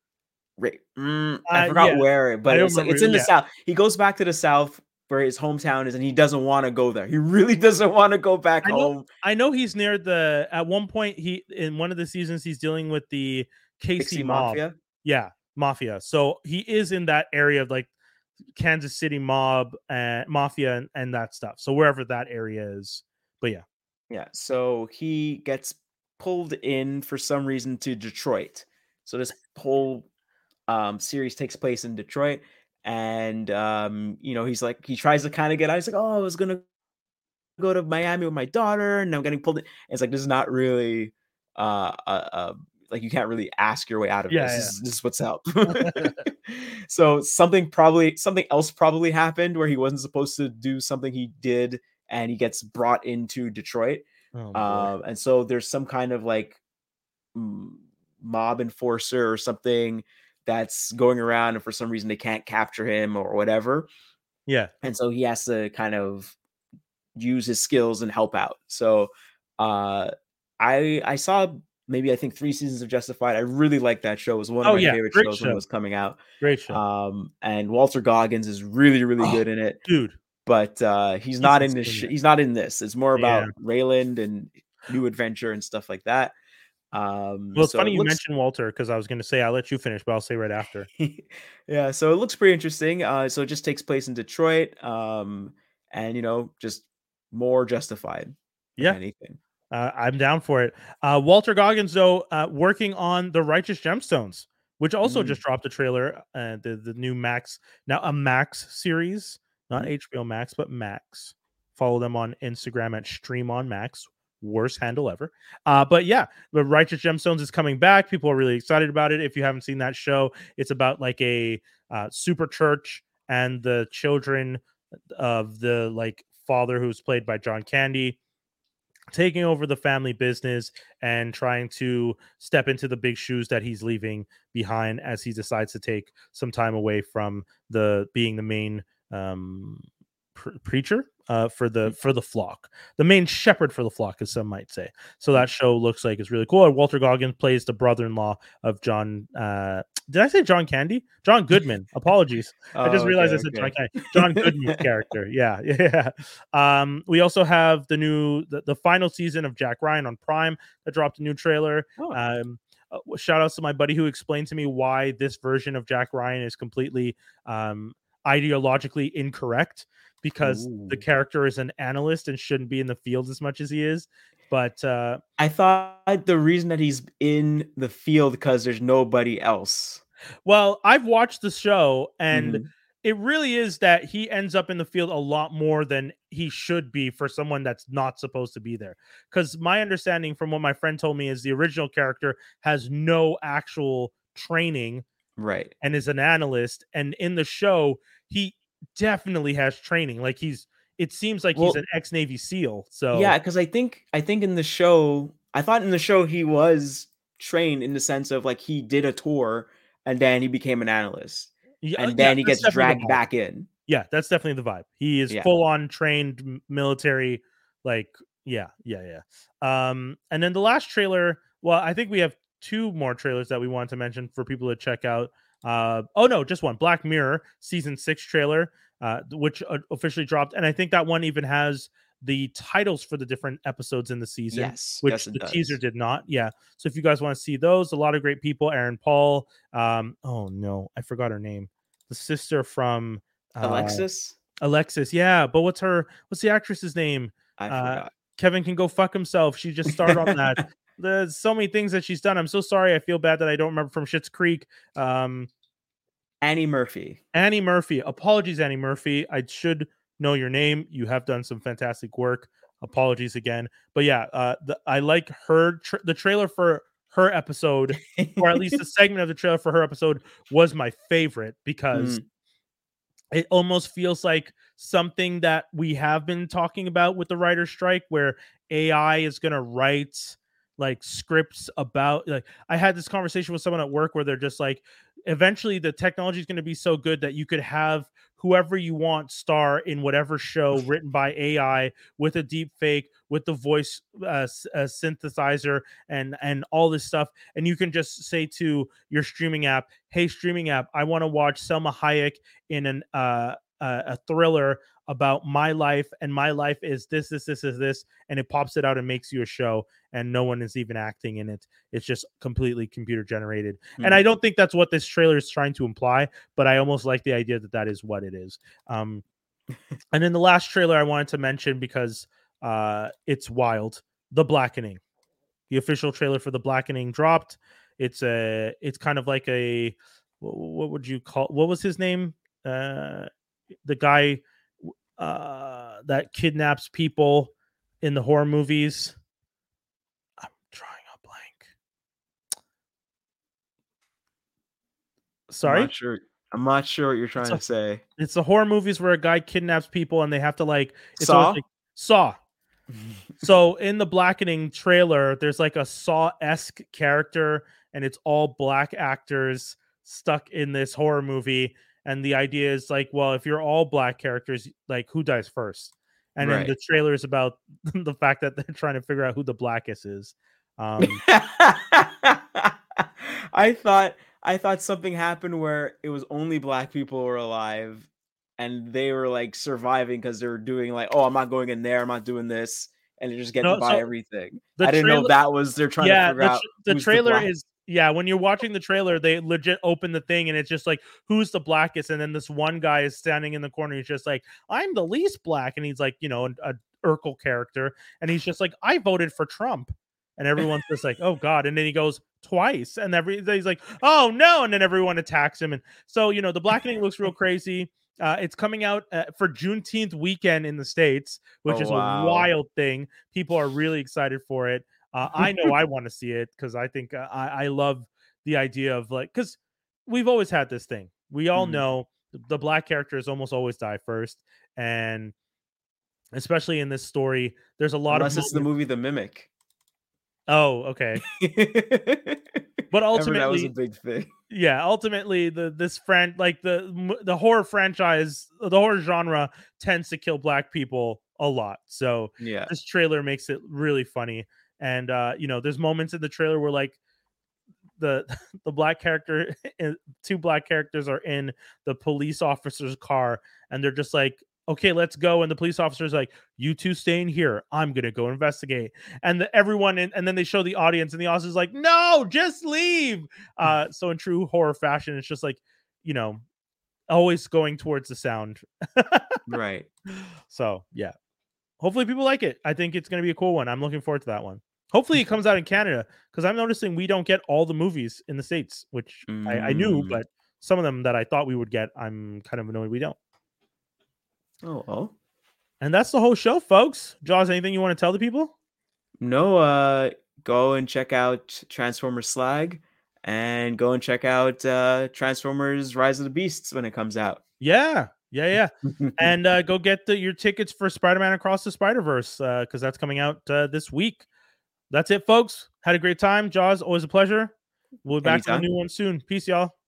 I forgot where, but it's in the South. He goes back to the South where his hometown is, and he doesn't want to go there. He really doesn't want to go back home. I know he's near at one point in one of the seasons he's dealing with the Casey mob. Mafia. Yeah, mafia. So he is in that area of like Kansas City mob and mafia and that stuff. So wherever that area is. But yeah. Yeah. So he gets pulled in for some reason to Detroit. So this whole series takes place in Detroit, and he tries to kind of get out. He's like, oh, I was gonna go to Miami with my daughter, and I'm getting pulled in. And it's like, this is not really like, you can't really ask your way out of this. This is what's up. So something else probably happened where he wasn't supposed to do something he did, and he gets brought into Detroit. And so there's some kind of like mob enforcer or something that's going around, and for some reason they can't capture him or whatever. Yeah. And so he has to kind of use his skills and help out. So I saw maybe I think 3 seasons of Justified. I really liked that show. It was one of my favorite shows when it was coming out. Great show. And Walter Goggins is really, really good in it. Dude. But he's not in this. He's not in this. It's more about Raylan and new adventure and stuff like that. Well, it's funny you mentioned Walter, because I was going to say I'll let you finish, but I'll say right after. Yeah, so it looks pretty interesting. So it just takes place in Detroit, and just more Justified. Yeah, anything. I'm down for it. Walter Goggins, though, working on The Righteous Gemstones, which also just dropped a trailer. The new Max, now a Max series, not HBO Max, but Max. Follow them on Instagram at Stream on Max. Worst handle ever. But yeah, The Righteous Gemstones is coming back. People are really excited about it. If you haven't seen that show, it's about like a super church and the children of the like father, who's played by John Candy, taking over the family business and trying to step into the big shoes that he's leaving behind as he decides to take some time away from being the main preacher for the flock, the main shepherd for the flock, as some might say. So that show looks like it's really cool. And Walter Goggins plays the brother-in-law of John. Did I say John Candy? John Goodman. Apologies. I just realized I said John Candy. John Goodman's character. Yeah. We also have the final season of Jack Ryan on Prime that dropped a new trailer. Shout outs to my buddy who explained to me why this version of Jack Ryan is completely ideologically incorrect, because the character is an analyst and shouldn't be in the field as much as he is. But I thought the reason that he's in the field because there's nobody else. Well, I've watched the show, and it really is that he ends up in the field a lot more than he should be for someone that's not supposed to be there. Because my understanding from what my friend told me is the original character has no actual training, right, and is an analyst, and in the show he definitely has training. Like it seems like he's an ex-Navy SEAL. So yeah, because I think in the show, I thought in the show he was trained in the sense of like he did a tour and then he became an analyst and yeah, then he that's gets definitely the dragged vibe. back in. Yeah, that's definitely the vibe. He is Yeah. full on trained military, like yeah. And then the last trailer, well, I think we have two more trailers that we want to mention for people to check out. Oh no, just one. Black Mirror season 6 trailer, which officially dropped, and I think that one even has the titles for the different episodes in the season, Yes, which it the teaser does. did not. Yeah, so if you guys want to see those, a lot of great people. Aaron Paul. Oh no, I forgot her name. The sister from Alexis? Alexis, yeah, but what's the actress's name? I Uh, forgot. Kevin can go fuck himself. She just starred on that. There's so many things that she's done. I'm so sorry. I feel bad that I don't remember from Schitt's Creek. Annie Murphy. Annie Murphy. Apologies, Annie Murphy. I should know your name. You have done some fantastic work. Apologies again. But yeah, I like her. The trailer for her episode, or at least the segment of the trailer for her episode, was my favorite because it almost feels like something that we have been talking about with the writer's strike, where AI is going to write like scripts about, like, I had this conversation with someone at work where they're just like, eventually the technology is going to be so good that you could have whoever you want star in whatever show written by AI with a deep fake, with the voice synthesizer and all this stuff. And you can just say to your streaming app, hey, streaming app, I want to watch Selma Hayek in a thriller about my life, and my life is this, and it pops it out and makes you a show, and no one is even acting in it. It's just completely computer generated. And I don't think that's what this trailer is trying to imply, but I almost like the idea that that is what it is. And then the last trailer I wanted to mention, because it's wild, The Blackening. The official trailer for The Blackening dropped. It's kind of like a, what would you call, what was his name? The guy that kidnaps people in the horror movies. I'm drawing a blank. Sorry? I'm not sure what you're trying to say. It's the horror movies where a guy kidnaps people and they have to, like, it's Saw? always like Saw. So in the Blackening trailer, there's like a Saw-esque character, and it's all black actors stuck in this horror movie. And the idea is like, well, if you're all black characters, like, who dies first? And then the trailer is about the fact that they're trying to figure out who the blackest is. I thought something happened where it was only black people were alive and they were like surviving because they were doing like, oh, I'm not going in there, I'm not doing this, and they're just getting to buy everything. I didn't know that was they're trying to figure out. The trailer is, yeah, when you're watching the trailer, they legit open the thing and it's just like, who's the blackest? And then this one guy is standing in the corner. He's just like, I'm the least black. And he's like, you know, a Urkel character. And he's just like, I voted for Trump. And everyone's just like, oh God. And then he goes twice. And he's like, oh no. And then everyone attacks him. And so, you know, The Blackening looks real crazy. It's coming out for Juneteenth weekend in the States, which is a wild thing. People are really excited for it. I know I want to see it because I think I love the idea of, like, because we've always had this thing. We all know the black characters almost always die first. And especially in this story, there's a lot unless it's the movie The Mimic. Oh, okay. But ultimately, that was a big thing. Yeah, ultimately, the horror franchise, the horror genre tends to kill black people a lot. So yeah, this trailer makes it really funny. And you know, there's moments in the trailer where, like, the black character, two black characters are in the police officer's car, and they're just like, okay, let's go. And the police officer's like, you two stay in here, I'm gonna go investigate. And and then they show the audience, and the audience is like, no, just leave. So in true horror fashion, it's just like, you know, always going towards the sound. right. So yeah, hopefully people like it. I think it's gonna be a cool one. I'm looking forward to that one. Hopefully it comes out in Canada, because I'm noticing we don't get all the movies in the States, which I knew, but some of them that I thought we would get, I'm kind of annoyed we don't. Oh, well. And that's the whole show, folks. Jaws, anything you want to tell the people? No, go and check out Transformers Slag, and go and check out Transformers Rise of the Beasts when it comes out. Yeah. Yeah. And go get your tickets for Spider-Man Across the Spider-Verse because that's coming out this week. That's it, folks. Had a great time. Jaws, always a pleasure. We'll be back with a new one soon. Peace, y'all.